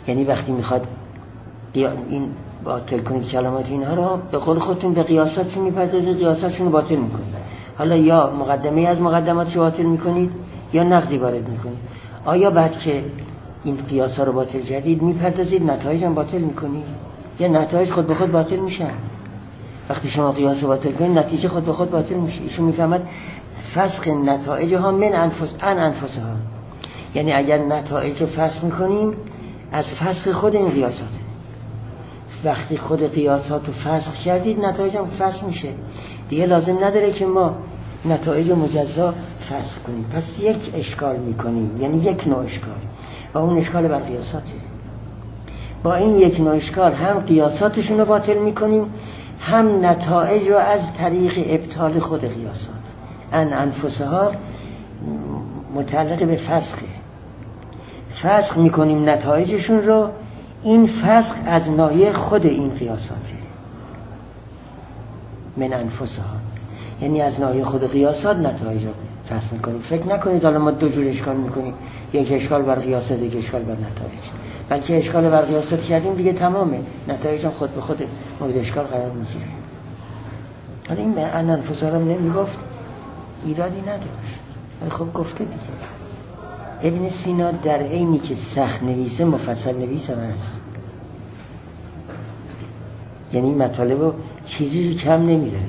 یعنی وقتی میخواد این باطل کنید کلمات اینها رو، به قول خودتون به قیاساتشون میپردازید، قیاساتشون رو باطل میکنید. حالا یا مقدمه از مقدماتش باطل میکنید یا نقضی وارد میکنید. آیا بعد که این قیاسا رو باطل کردید میپردازید نتایج هم باطل میکنید یا نتایج خود به خود باطل میشن؟ وقتی شما قیاس باطل کنید نتیجه خود به خود باطل میشه. ایشون میفهمد فسخ نتایج ها من انفس ان انفسها، یعنی اگر نتایج رو فسخ میکنیم از فسخ خود این قیاساته. وقتی خود قیاسات رو فسخ کردید نتایج هم فسخ میشه، دیگه لازم نداره که ما نتایج مجزا فسخ کنیم. پس یک اشکال میکنیم، یعنی یک نوع اشکال، و اون اشکال بر قیاساته. با این یک نوع اشکال هم قیاساتشون رو باطل میکنیم، هم نتایج رو از طریق ابطال خود قیاسات. ان انفسها متعلق به فسخه، فسخ میکنیم نتایجشون رو. این فسخ از ناحیه خود این قیاساته، من انفسها، یعنی از ناحیه خود قیاسات نتایج رو فسخ میکنیم. فکر نکنید حالا ما دو جور اشکال میکنیم، یک اشکال بر قیاسات، یک اشکال بر نتایج. بلکه اشکال بر قیاسات کردیم دیگه تمامه، نتایج هم خود به خود مورد اشکال قرار میگیره. حالا این ان انفسها رو نمیگفت ایرادی نداشت، ولی خب گفته دیگه. ابن سینا در عینی که سخت نویسه مفصل نویس هم هست، یعنی مطالب رو چیزی رو کم نمیذاره.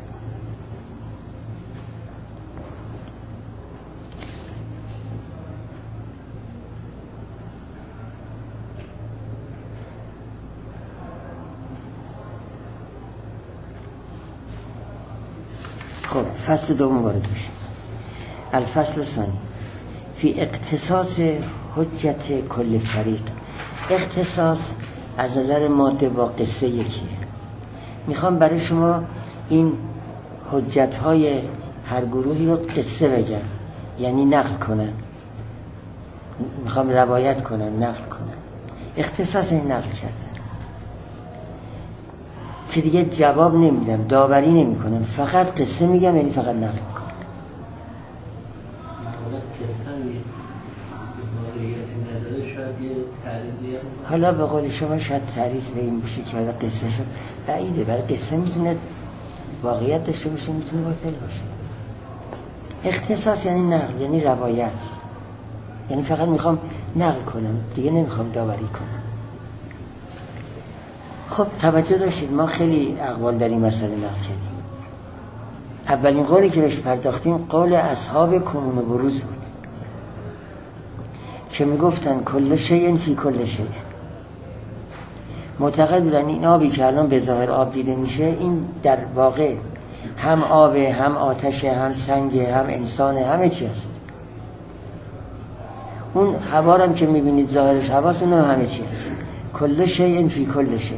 خب فصل دوم وارد میشه. الفصل الثانی فی اختصاص حجت کل فریق. اختصاص از نظر ماده با قصه یکیه. میخوام برای شما این حجت های هر گروهی رو قصه بگم، یعنی نقل کنم، میخوام روایت کنم، نقل کنم. اختصاص این نقل کردن که دیگه جواب نمیدم، داوری نمی کنم، فقط قصه میگم، یعنی فقط نقل میکنم. حالا به قول شما شاید تعریض به این باشه که حالا قصه شد بعیده، برای قصه میتونه واقعیت داشته باشه، میتونه باطل باشه. اختصاص یعنی نقل، یعنی روایت، یعنی فقط میخوام نقل کنم، دیگه نمیخوام داوری کنم. خب توجه داشتید ما خیلی اقوال در این مسئله نقل کردیم. اولین قولی که بهش پرداختیم قول اصحاب کنون و بروز بود که میگفتن کل شیء فی کل شیء. معتقد بودن این آبی که الان به ظاهر آب دیده میشه، این در واقع هم آب، هم آتش، هم سنگ، هم انسان، همه چی هست. اون هوا هم که میبینید ظاهرش هواست، اون همه چی هست. کل شیء فی کل شیء.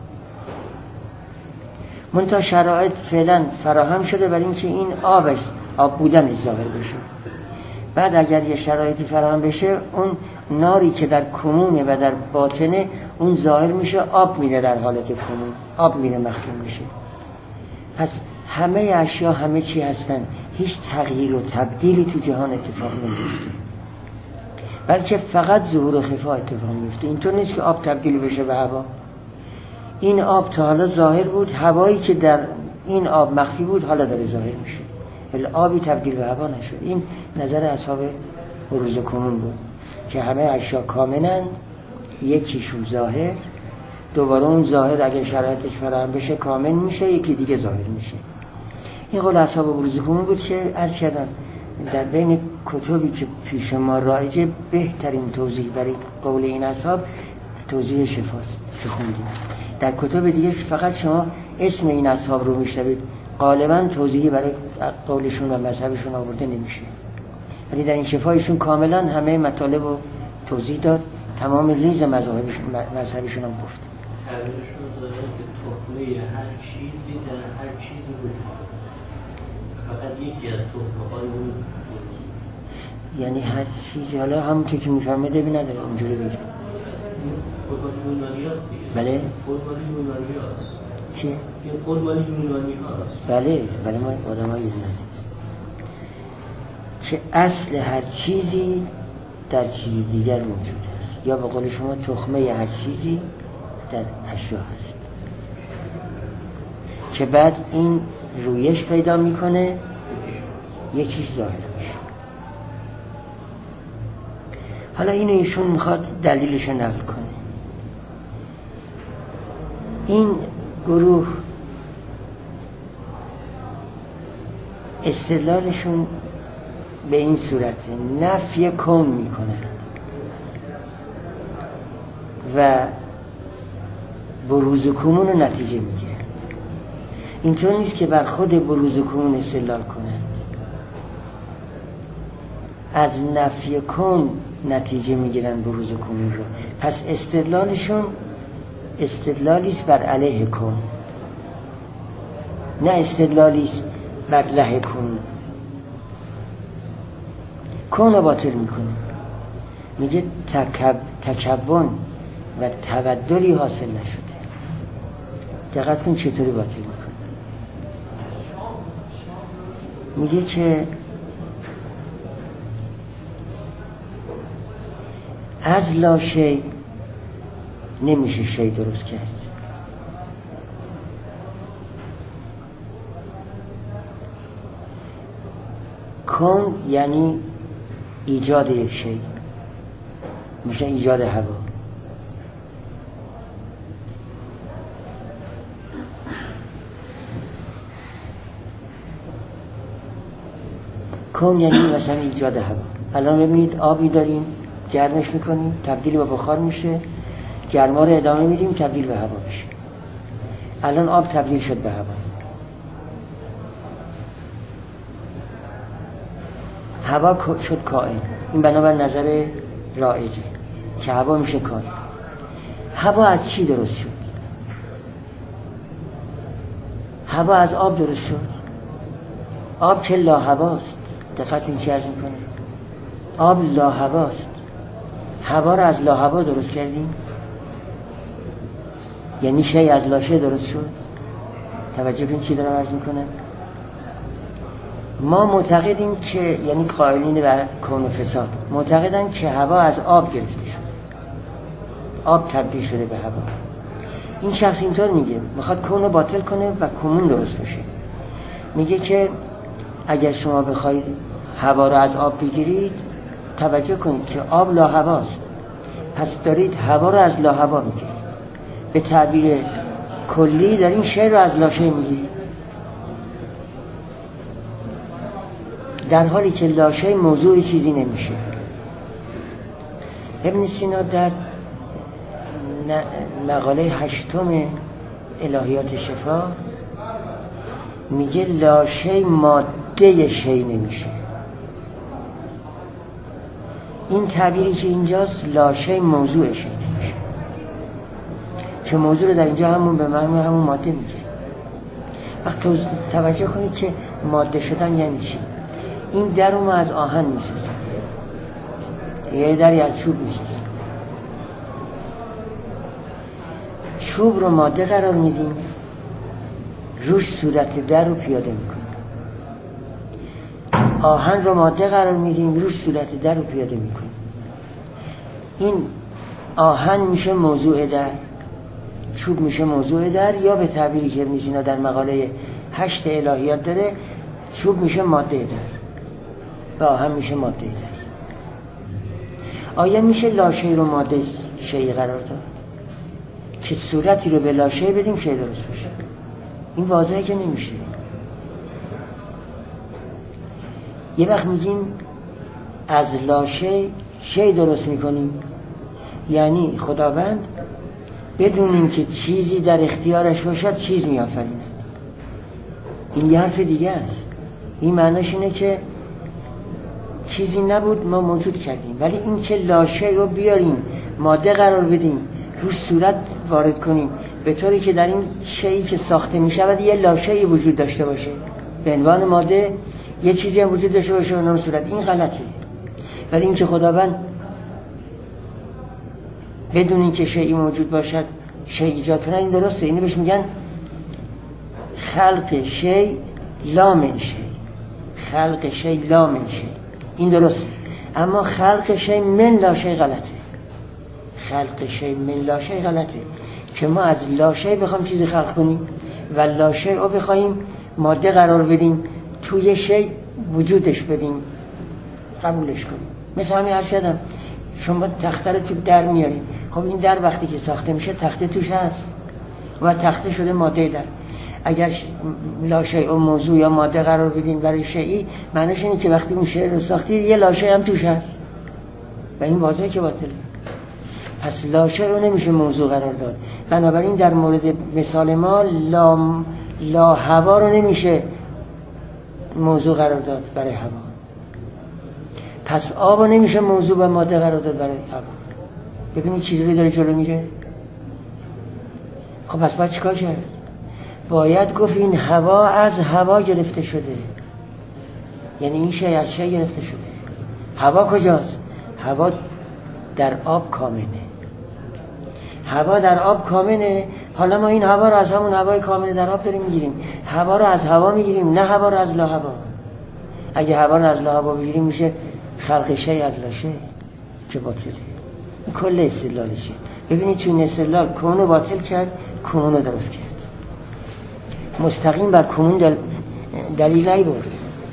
منتها شرایط فعلا فراهم شده برای اینکه این آبش، آب بودنش ظاهر بشه. بعد اگر یه شرایطی فراهم بشه، اون ناری که در کنونه و در باطنه اون ظاهر میشه، آب میره در حالت کنون، آب میره مخفی میشه. پس همه اشیا همه چی هستن، هیچ تغییر و تبدیلی تو جهان اتفاق نمیفته، بلکه فقط ظهور و خفا اتفاق میفته. اینطور نیست که آب تبدیل بشه به هوا. این آب تا حالا ظاهر بود، هوایی که در این آب مخفی بود حالا داره ظاهر میشه، ولی آبی تبدیل به هوا نشد. این نظر اصحاب بروز کنون بود که همه اشیا کاملند، یکیشون ظاهر، دوباره اون ظاهر اگه شرایطش فراهم بشه کامل میشه، یکی دیگه ظاهر میشه. این قول اصحاب بروز کنون بود که عرض کردم در بین کتبی که پیش ما رایجه بهترین توضیح برای قول این اصحاب توضیح شفاست که خوندیم. در کتب دیگه فقط شما اسم این اصحاب رو میشنوید، غالبا توضیحی برای قولشون و مذهبشون آورده نمیشه، ولی در این شفایشون کاملا همه مطالب رو توضیح داد، تمام ریز مذهبشون مذهبشون هم گفت. تعریفشون داره که تخمه هر چیزی در هر چیزی وجود داره، فقط یکی از تخمه‌های اون درست، یعنی هر چیزی. حالا همونطور که میفهمده بی نداره اونجوری بگه. قول یونانی هست دیگه. بله؟ قول یونانی هست. چی؟ این قول یونانی هست. بله، بله ما آدم های یونانی که اصل هر چیزی در چیز دیگر موجود است. یا به قول شما تخمه هر چیزی در اشیا هست که بعد این رویش پیدا میکنه، یکیش ظاهر میشه. حالا اینو ایشون میخواد دلیلش رو نقل کنه. این گروه استدلالشون به این صورت نفی کون میکنند و بروز کون رو نتیجه میگیرند. اینطور نیست که بر خود بروز کون استدلال کنند، از نفی کون نتیجه میگیرند بروز کون رو. پس استدلالشون استدلالیست بر علیه کون، نه استدلالیست بر له کون. کون رو باطل میکنه، میگه تکب تکبن و تبدلی حاصل نشده. دقت کن چطوری باطل میکنه. میگه که از لا شی نمیشه شی درست کرد. کون یعنی ایجاد یک شی، میشه ایجاد هوا. کون یعنی مثلا ایجاد هوا. الان ببینید آبی داریم، گرمش میکنیم، تبدیل به بخار میشه، گرما رو ادامه میدیم، تبدیل به هوا میشه. الان آب تبدیل شد به هوا. هوا شد کائن. این بنابر نظر رائجه که هوا میشه کائن. هوا از چی درست شد؟ هوا از آب درست شد. آب که لا هواست. دقت این چی عرض میکنه؟ آب لا هواست. هوا رو از لا هوا درست کردیم، یعنی شی از لا شی درست شد. توجه کنید چی دارم عرض میکنم. ما معتقدیم که یعنی قائلین بر کون و فساد معتقدن که هوا از آب گرفته شده، آب تبدیل شده به هوا. این شخص اینطور میگه، میخواد کون رو باطل کنه و کمون درست بشه. میگه که اگر شما بخواید هوا رو از آب بگیرید، توجه کنید که آب لا هواست، پس دارید هوا رو از لا هوا میگیرید. به تعبیر کلی دارین شی رو از لا شی میگیرید، در حالی که لا شی موضوع چیزی نمیشه. ابن سینا در مقاله هشتم الهیات شفا میگه لا شی ماده شی نمیشه. این تعبیری که اینجاست لا شی موضوع شی نمیشه، که موضوع رو در اینجا همون به معنی همون ماده میگیره. وقت توجه کنید که ماده شدن یعنی چی. این در رو ما از آهن میسازیم، یه دری از چوب میسازیم، چوب رو ماده قرار میدیم، روش صورت در رو پیاده میکنیم. آهن رو ماده قرار میدیم، روش صورت در رو پیاده میکنیم. این آهن میشه موضوع در، چوب میشه موضوع در، یا به تعبیری که ابن سینا در مقاله هشت الهیات داره، چوب میشه ماده در و آهن میشه ماده در. آیا میشه لاشی رو ماده شی قرار داد که صورتی رو به لاشی بدیم شی درست بشه؟ این واضحه که نمیشه. یه وقت میگیم از لاشی شی درست میکنیم، یعنی خداوند بدون اینکه چیزی در اختیارش باشد چیز میآفریند. این یه حرف دیگه است. این معناش اینه که چیزی نبود ما موجود کردیم، ولی این که لاشه رو بیاریم ماده قرار بدیم، روش صورت وارد کنیم، به طوری که در این شیئی که ساخته می شود یه لاشه‌ای وجود داشته باشه به عنوان ماده، یه چیزی هم وجود داشته باشه به نام صورت. این غلطه. ولی این که خداوند بدون این که شیئی موجود باشد شیء ایجاد کنه، این درسته. اینو بهش میگن خلق شیء لا من شیء، خلق شیء لا من شیء. این درسته. اما خلق شیء من لا شیء غلطه. خلق شی من لاشه غلطه، که ما از لاشه بخوام چیزی خلق کنیم و لاشه رو بخوایم ماده قرار بدیم توی شی وجودش بدیم قبولش کنیم. مثل همین عرض کردم شما تخته رو تو در میارید، خب این در وقتی که ساخته میشه تخته توش هست و تخته شده ماده در. اگر لاشه او موضوع یا ماده قرار بدین برای شیئی، معنیش اینه که وقتی اون شی رو ساختید یه لاشه هم توش هست و این واضحه که باطله. پس لاشه رو نمیشه موضوع قرار داد. بنابراین در مورد مثال ما لا, لا هوا رو نمیشه موضوع قرار داد برای هوا. پس آب رو نمیشه موضوع و ماده قرار داد برای هوا. ببینید چیزی داره جلو میره. خب پس باید چیکار کرد؟ باید گفت این هوا از هوا گرفته شده، یعنی این شی از شی گرفته شده. هوا کجاست؟ هوا در آب کامنه. هوا در آب کامنه. حالا ما این هوا رو از همون هوای کامنه در آب داریم میگیریم. هوا رو از هوا میگیریم، نه هوا رو از لا هوا. اگه هوا رو از لا هوا بگیریم میشه خلق شی از لا شی، چه باطله. این کل استدلالشه. ببینید توی این استدلال کون رو باطل کرد، کون رو درست کرد. مستقیم بر کون دل... دلیل ای برد،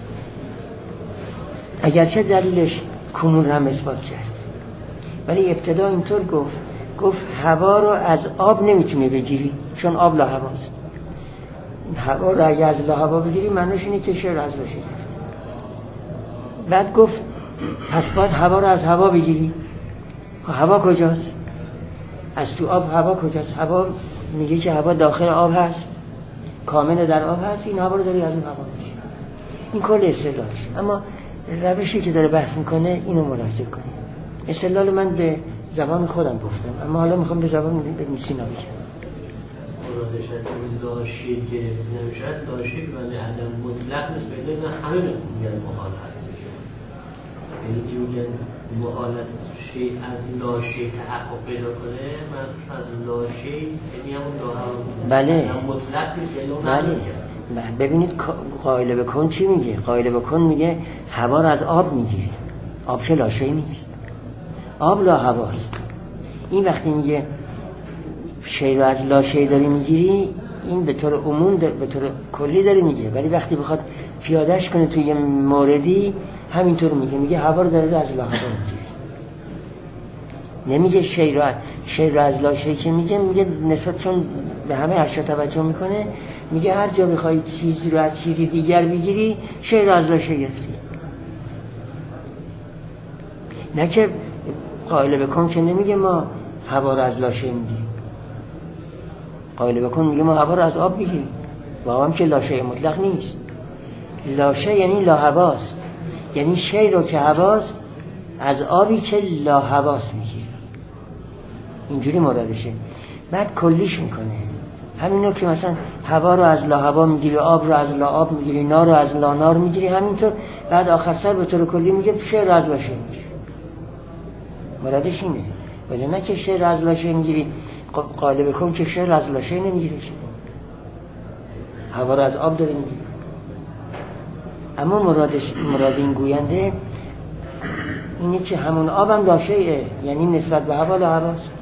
اگرچه دلیلش کون رو هم اثبات کرد، ولی ابتدا اینطور گفت گفت هوا رو از آب نمیتونه بگیری چون آب لا هواست. هوا رو اگه از لا هوا بگیری معنیش اینه که شعر از لا شی گرفت. بعد گفت پس باید هوا رو از هوا بگیری. هوا کجاست؟ از تو آب هوا کجاست؟ هوا میگه که هوا داخل آب هست، کامل در آب هست، این هوا رو داری از اون هوا میگیری. این کل استدلالش. اما روشی که داره بحث میکنه اینو ملاحظه کنید. استدلال من به زبان خودم گفتم، اما حالا میخوام به زبان ابن سینا بگم. مرادش از این لاشه گرفت نمیشد، لاشه که بنده عدم مطلق نیست، بینه همه میگن محال هستش. یعنی که میگن محال است شی از لاشه تحقق پیدا کنه، منظورش از لاشه یعنی همون لا بله مطلق نیست، یعنی اون بله. ببینید قائل به کن چی میگه؟ قائل به کن میگه هوا رو از آب میگیره. آب چه لاشه‌ای نیست، آب لا هواست. این وقتی میگه شی رو از لاشه‌ای داری میگیری، این به طور عموم به طور کلی داره میگه، ولی وقتی بخواد پیادهش کنه توی یه موردی همینطور میگه، میگه هوا رو داره از لا هوا میگیره. نمیگه شی رو شی رو از لاشه‌ای که میگه، میگه نسبت چون به همه اشیا توجه میکنه، میگه هر جا بخوای چیزی رو از چیزی دیگر بگیری شی رو از لاشه‌ای گرفتی. نه که قائل بکن که نمیگه ما هوا رو از لاشه میگیریم. قائل بکن میگه ما هوا رو از آب میگیریم. با هم که لاشه مطلق نیست. لاشه یعنی لا هواست، یعنی شی رو که هواست از آبی که لا هواست میگیره. اینجوری مرادشه. بعد کلیش میکنه. همینو که مثلا هوا رو از لا هوا میگیری، آب رو از لا آب میگیری، نار رو از لا نار میگیری، همینطور بعد آخر سر به طور کلی میگه شی رو از لاشه میگیری. مرادش اینه. ولی نه که شعر از لاشه میگیری، قالب کن که شعر از لاشه نمیگیری، هوا رو از آب داری میگیری. اما مرادش مراد این گوینده اینه که همون آب هم لاشه‌ایه، یعنی نسبت به هوا لا هواست.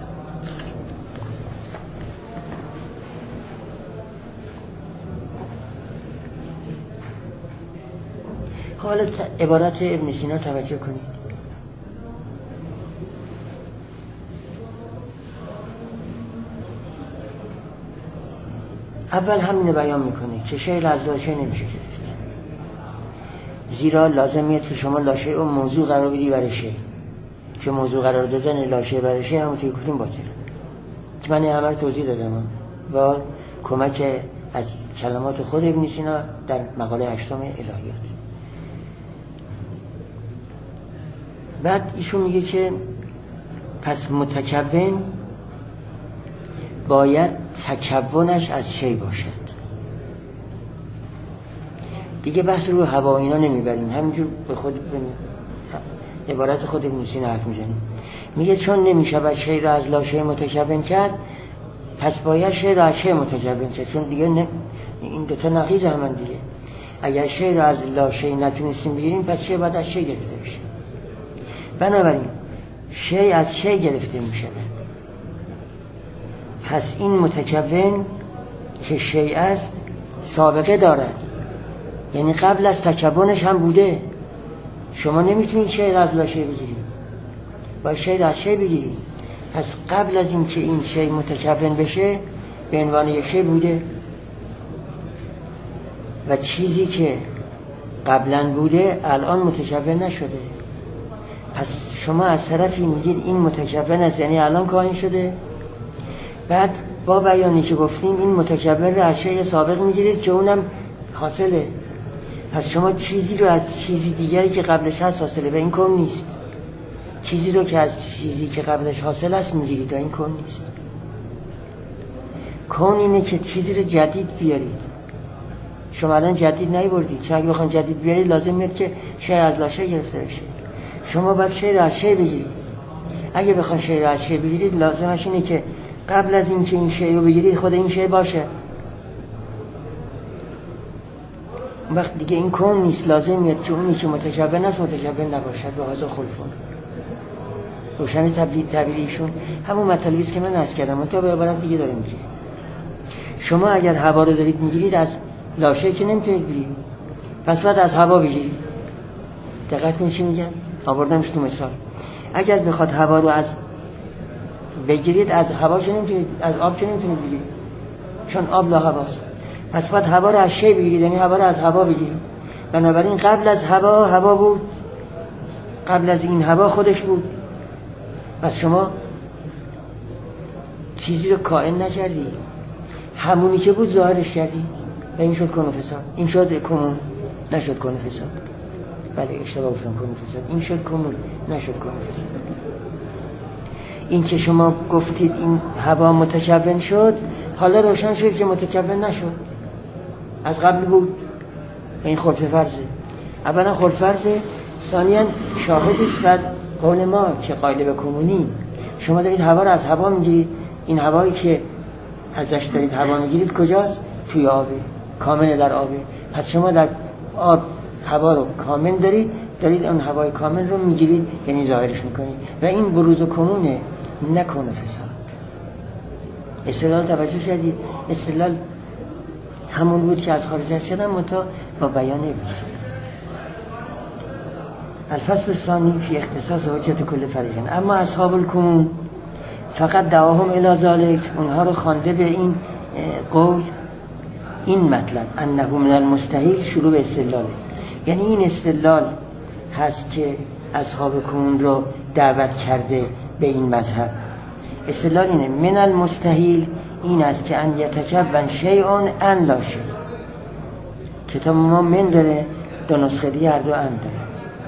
حالا عبارت ابن سینا توجه کنید. اول همین بیان میکنه که شی از لاشه نمیشه گرفت، زیرا لازمیه تو شما لاشه اون موضوع قرار بدی برای شی، که موضوع قرار دادن لاشه برای شی همون توی گفتیم باطله. که من همه رو توضیح دادم با کمک از کلمات خود ابن سینا در مقاله هشتم الهیات. بعد ایشون میگه که پس متکون باید تکونش از شی باشد. دیگه بحث رو هوا اینا نمیبریم، همینجور به خود به عبارت خود ابن سینا حرف میزنیم. میگه چون نمیشه شی را از لا شی متکون کرد، پس باید شی را از شی متکون کرد، چون دیگه نه این دوتا نقیض هم دیگه. اگر شی را از لا شی نتونستیم بگیریم، پس شی باید از شی گرفته بشه. بنابراین شی از شی گرفته می شود. پس این متکون که شی است سابقه دارد، یعنی قبل از تکونش هم بوده. شما نمیتونید شی را از لا شی بگیرید، باید شی را از شی بگیرید. پس قبل از این که این شی متکون بشه به عنوان یک شی بوده و چیزی که قبلا بوده الان متکون نشده. پس شما از طرفی میگید این متکون است، یعنی الان کائن شده. بعد با بیانی که گفتیم این متکون رو از شی سابق میگیرید که اونم حاصله. پس شما چیزی رو از چیزی دیگری که قبلش هست حاصله و این کون نیست. چیزی رو که از چیزی که قبلش حاصل است میگیرید و این کون نیست. کون اینه که چیزی رو جدید بیارید. شما الان جدید نیاوردید، چون اگه بخواید جدید بیارید لازم میاد که شی از لا شی گرفته بشه. شما باید شی رو از شی بگیرید. اگه بخواید شی رو از شی بگیرید لازمش اینه که قبل از این که این شی رو بگیرید خود این شی باشه. وقت دیگه این کون نیست، لازم میاد که اونی که متکون است متکون نباشد و هذا خلفون. روشن تبدیل تعبیر ایشون همون مطلبی است که من عرض کردم، اون تا به عبارت دیگه داره میگه. شما اگر هوا رو دارید میگیرید از لا شی که نمیتونید بگیرید، پس باید از هوا بگیرید. دقت کنید چی میگم؟ آوردمش تو مثال. اگر بخواد هوا رو از بگیرید از هوا که نمیتونید، از آب که نمیتونید بگیرید، چون آب لا هواست. پس باید هوا رو از شی بگیرید، یعنی هوا رو از هوا بگیرید. بنابراین قبل از هوا هوا بود، قبل از این هوا خودش بود. پس شما چیزی رو کائن نکردید، همونی که بود ظاهرش کردید و این شد کن و فساد. این شد کمون، نشد کن و فساد. بله اشتباه گفتم کن و فساد. این شد کمون، نشد کن و فساد. این که شما گفتید این هوا متکون شد، حالا روشن شد که متکون نشد، از قبل بود. این خلف فرضه. اولا خلف فرضه، ثانیاً شاهدی است بر قول ما که قائل به کمونی. شما دارید هوا رو از هوا میگیرید، این هوایی که ازش دارید هوا میگیرید کجاست؟ توی آبه، کامل در آبه. پس شما در آب هوا رو کامل دارید، دارید اون هوای کامل رو میگیرید، یعنی ظاهرش میکنید و این بروز کمونه، نکن فساد. استدلال توجه شدید؟ استدلال همون بود که از خارج شدن منتها با بیان ابلیس. الفصل الثانی فی اختصاص حجت کل فریقین. اما اصحاب الکمون فقط دعاهم الی ذلک، اونها رو خوانده به این قول، این مطلب انه من المستحیل، شروع به استدلاله. یعنی این استدلال هست که اصحاب کمون رو دعوت کرده به این مذهب. استدلال اینه من المستحیل این است که ان یتکون شیء ان لا شیء. کتاب ما من داره، دو نسخه دیگه هر دو ان داره،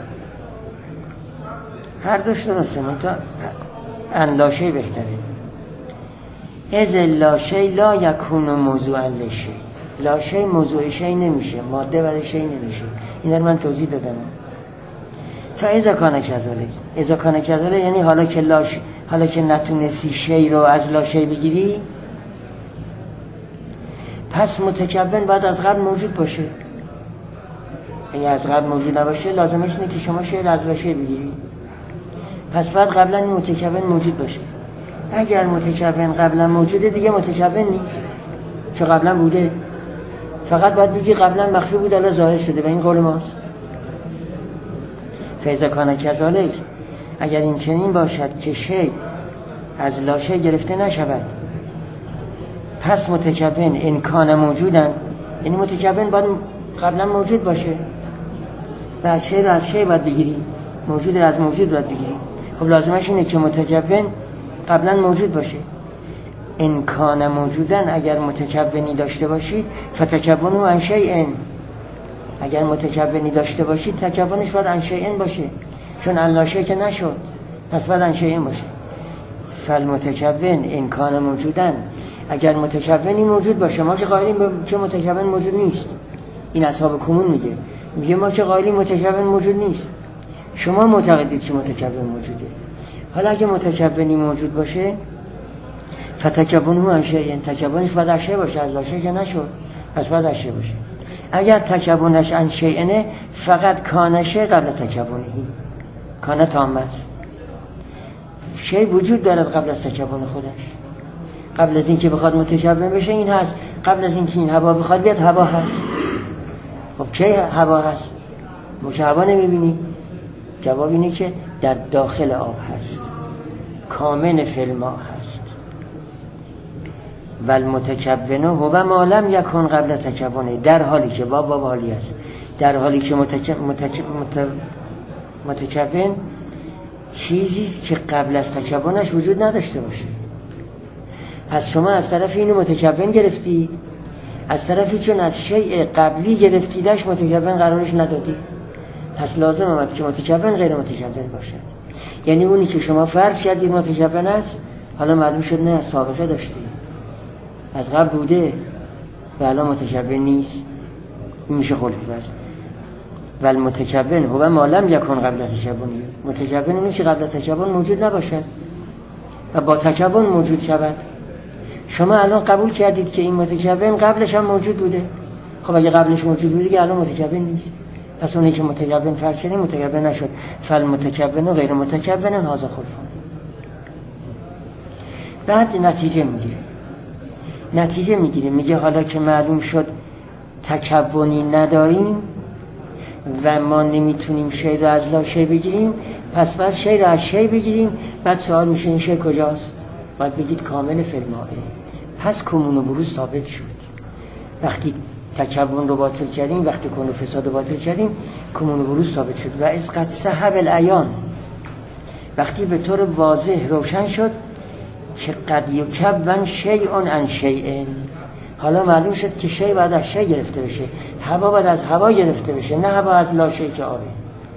هر دوش درسته، منتها ان لا شیء بهتره. از لا شیء لا یکون موضوعا لشیء. لا شیء موضوع شیء نمیشه، ماده برای شیء نمیشه. این رو من توضیح دادم. فاذا کان کذالک، اذا کان کذالک یعنی حالا که لا ش... حالا که نتونستی شیء رو از لا شیء بگیری، پس متکون باید از قبل موجود باشه. اگه از قبل موجود نباشه لازمش اینه که شما شیء رو از لا شیء بگیری. پس باید قبلا این متکون موجود باشه. اگر متکون قبلا موجوده دیگه متکون نیست، چون قبلا بوده. فقط باید بگی قبلا مخفی بود الان ظاهر شده و این قول ماست. فاذا کان کذالک، اگر این چنین باشد که شیء از لا شیء گرفته نشود، پس متکون ان کان موجودن، یعنی متکون باید قبلا موجود باشه و شیء رو از شیء باید بگیری، موجود رو از موجود باید بگیری. خب لازمش اینه که متکون قبلا موجود باشه. ان کان موجودن، اگر متکونی داشته باشید فتکونوا عن شیء، اگر متکونی داشته باشید تکونش باید عن شیء باشه، چون ان لا شیء که نشد، پس باید عن شیء باشه. فالمتکون ان کان موجودن، اگر متکونی موجود باشه، ما که قائلیم که متکون موجود نیست. این اصحاب کمون میگه میگه ما که قائلیم متکون موجود نیست، شما معتقدید که متکون موجوده. حالا اگه متکونی موجود باشه فتکونوا عن شیء، تکونش باید عن شیء باشه، از لا شیء که نشد، پس باید عن شیء باشه. اگر تکونش عن شیء فقط کانشه قبل تکونهی، کانه تامه است. شی وجود دارد قبل از تکون خودش. قبل از اینکه بخواد متکون بشه این هست، قبل از اینکه این هوا بخواد بیاد هوا هست. خب کی هوا هست؟ ما که هوا نمیبینیم. جواب اینه که در داخل آب هست، کامن فی الماء هست. و المتکون هو ما لم یکن قبل تکونه، در حالی که باب باب حالی است، در حالی که متک... متک... مت... متکون چیزیست که قبل از تکونش وجود نداشته باشه. پس شما از طرف اینو متکون گرفتید، از طرفی چون از شیء قبلی گرفتیدش متکون قرارش ندادید. پس لازم اومد که متکون غیر متکون باشد. یعنی اونی که شما فرض کردید متکون است، حالا معلوم شد نه، سابقه داشته، از قبل بوده و الان متکون نیست. این میشه خلف فرض. و المتکون هو ما لم یکن قبل تکونی، متکون اونی که قبل تکون موجود نباشد و با تکون موجود شود. شما الان قبول کردید که این متکون قبلش هم موجود بوده. خب اگه قبلش موجود بوده که الان متکون نیست، پس اونی که متکون فرض شده متکون نشد. فالمتکون و غیر متکون هذا خلفون. بعد نتیجه میگیره نتیجه میگیره میگه حالا که معلوم شد تکونی نداریم و ما نمیتونیم شی رو از لا شی بگیریم، پس بعد شی رو از شی بگیریم. بعد سوال میشه این شی کجاست؟ باید بگید کامل فی الماء. پس کمون و بروز ثابت شد. وقتی تکون رو باطل کردیم، وقتی کون و فساد رو باطل کردیم، کمون و بروز ثابت شد. و از قد سحب العیان، وقتی به طور واضح روشن شد که قد یکون شیء عن شیء، حالا معلوم شد که شی بعد از شی گرفته بشه، هوا بعد از هوا گرفته بشه، نه هوا از لا شی که آبه.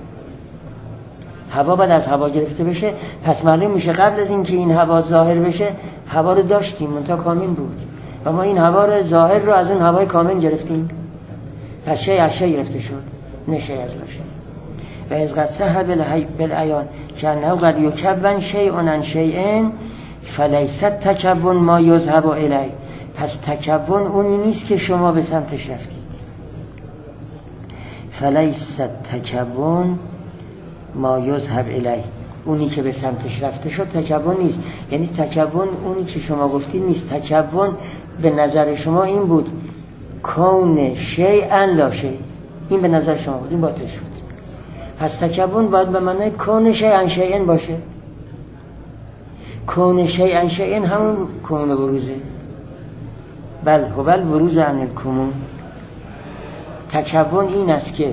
هوا بعد از هوا گرفته بشه، پس معلوم میشه قبل از اینکه این هوا ظاهر بشه هوا رو داشتیم منتها کامل بود و ما این هوا رو ظاهر رو از اون هوای کامل گرفتیم. پس شی از شی گرفته شد، نه شی از لا شی. و از قد سحب بالعیان که انه قد یکون شیء عن شیء فلیست تکون ما یذهب الیه. پس تکون اونی نیست که شما به سمتش رفتید. فلیست تکون ما یذهب الیه، اونی که به سمتش رفته شد تکون نیست. یعنی تکون اونی که شما گفتید نیست. تکون به نظر شما این بود کون شیء لا شیء، این به نظر شما بود، این باطل شد. پس تکون باید به معنی کون شیء عن شیء باشه. کون شیء عن شیء همون کون و بروزه. بل هو البروز عن الکمون. تکون این است که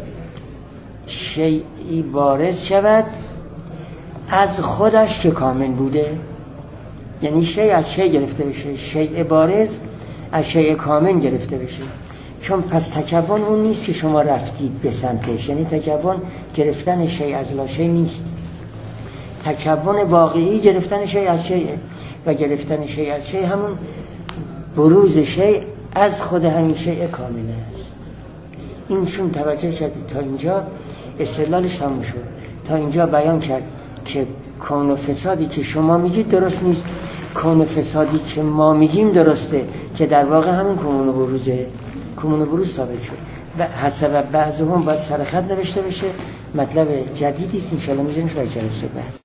شیئی بارز شود از خودش که کامل بوده، یعنی شیء از شیء گرفته بشه، شیء بارز از شیء کامل گرفته بشه. چون پس تکون اون نیست که شما رفتید به سمتش، یعنی تکون گرفتن شیء از لا شیء نیست. تکون واقعی گرفتن شیء از شیء و گرفتن شیء از شیء همون بروز شیء از خود همین شیء کامل است. این چون توجه کردید تا اینجا استدلالش تموم شد. تا اینجا بیان کرد که کون و فسادی که شما میگید درست نیست، کون و فسادی که ما میگیم درسته، که در واقع همین کمون و بروزه. کمون و بروز ثابت شد و حسب بعضهم باید سرخط نوشته بشه. مطلب جدیدی است، انشاءالله میذاریم برای جلسه بعد.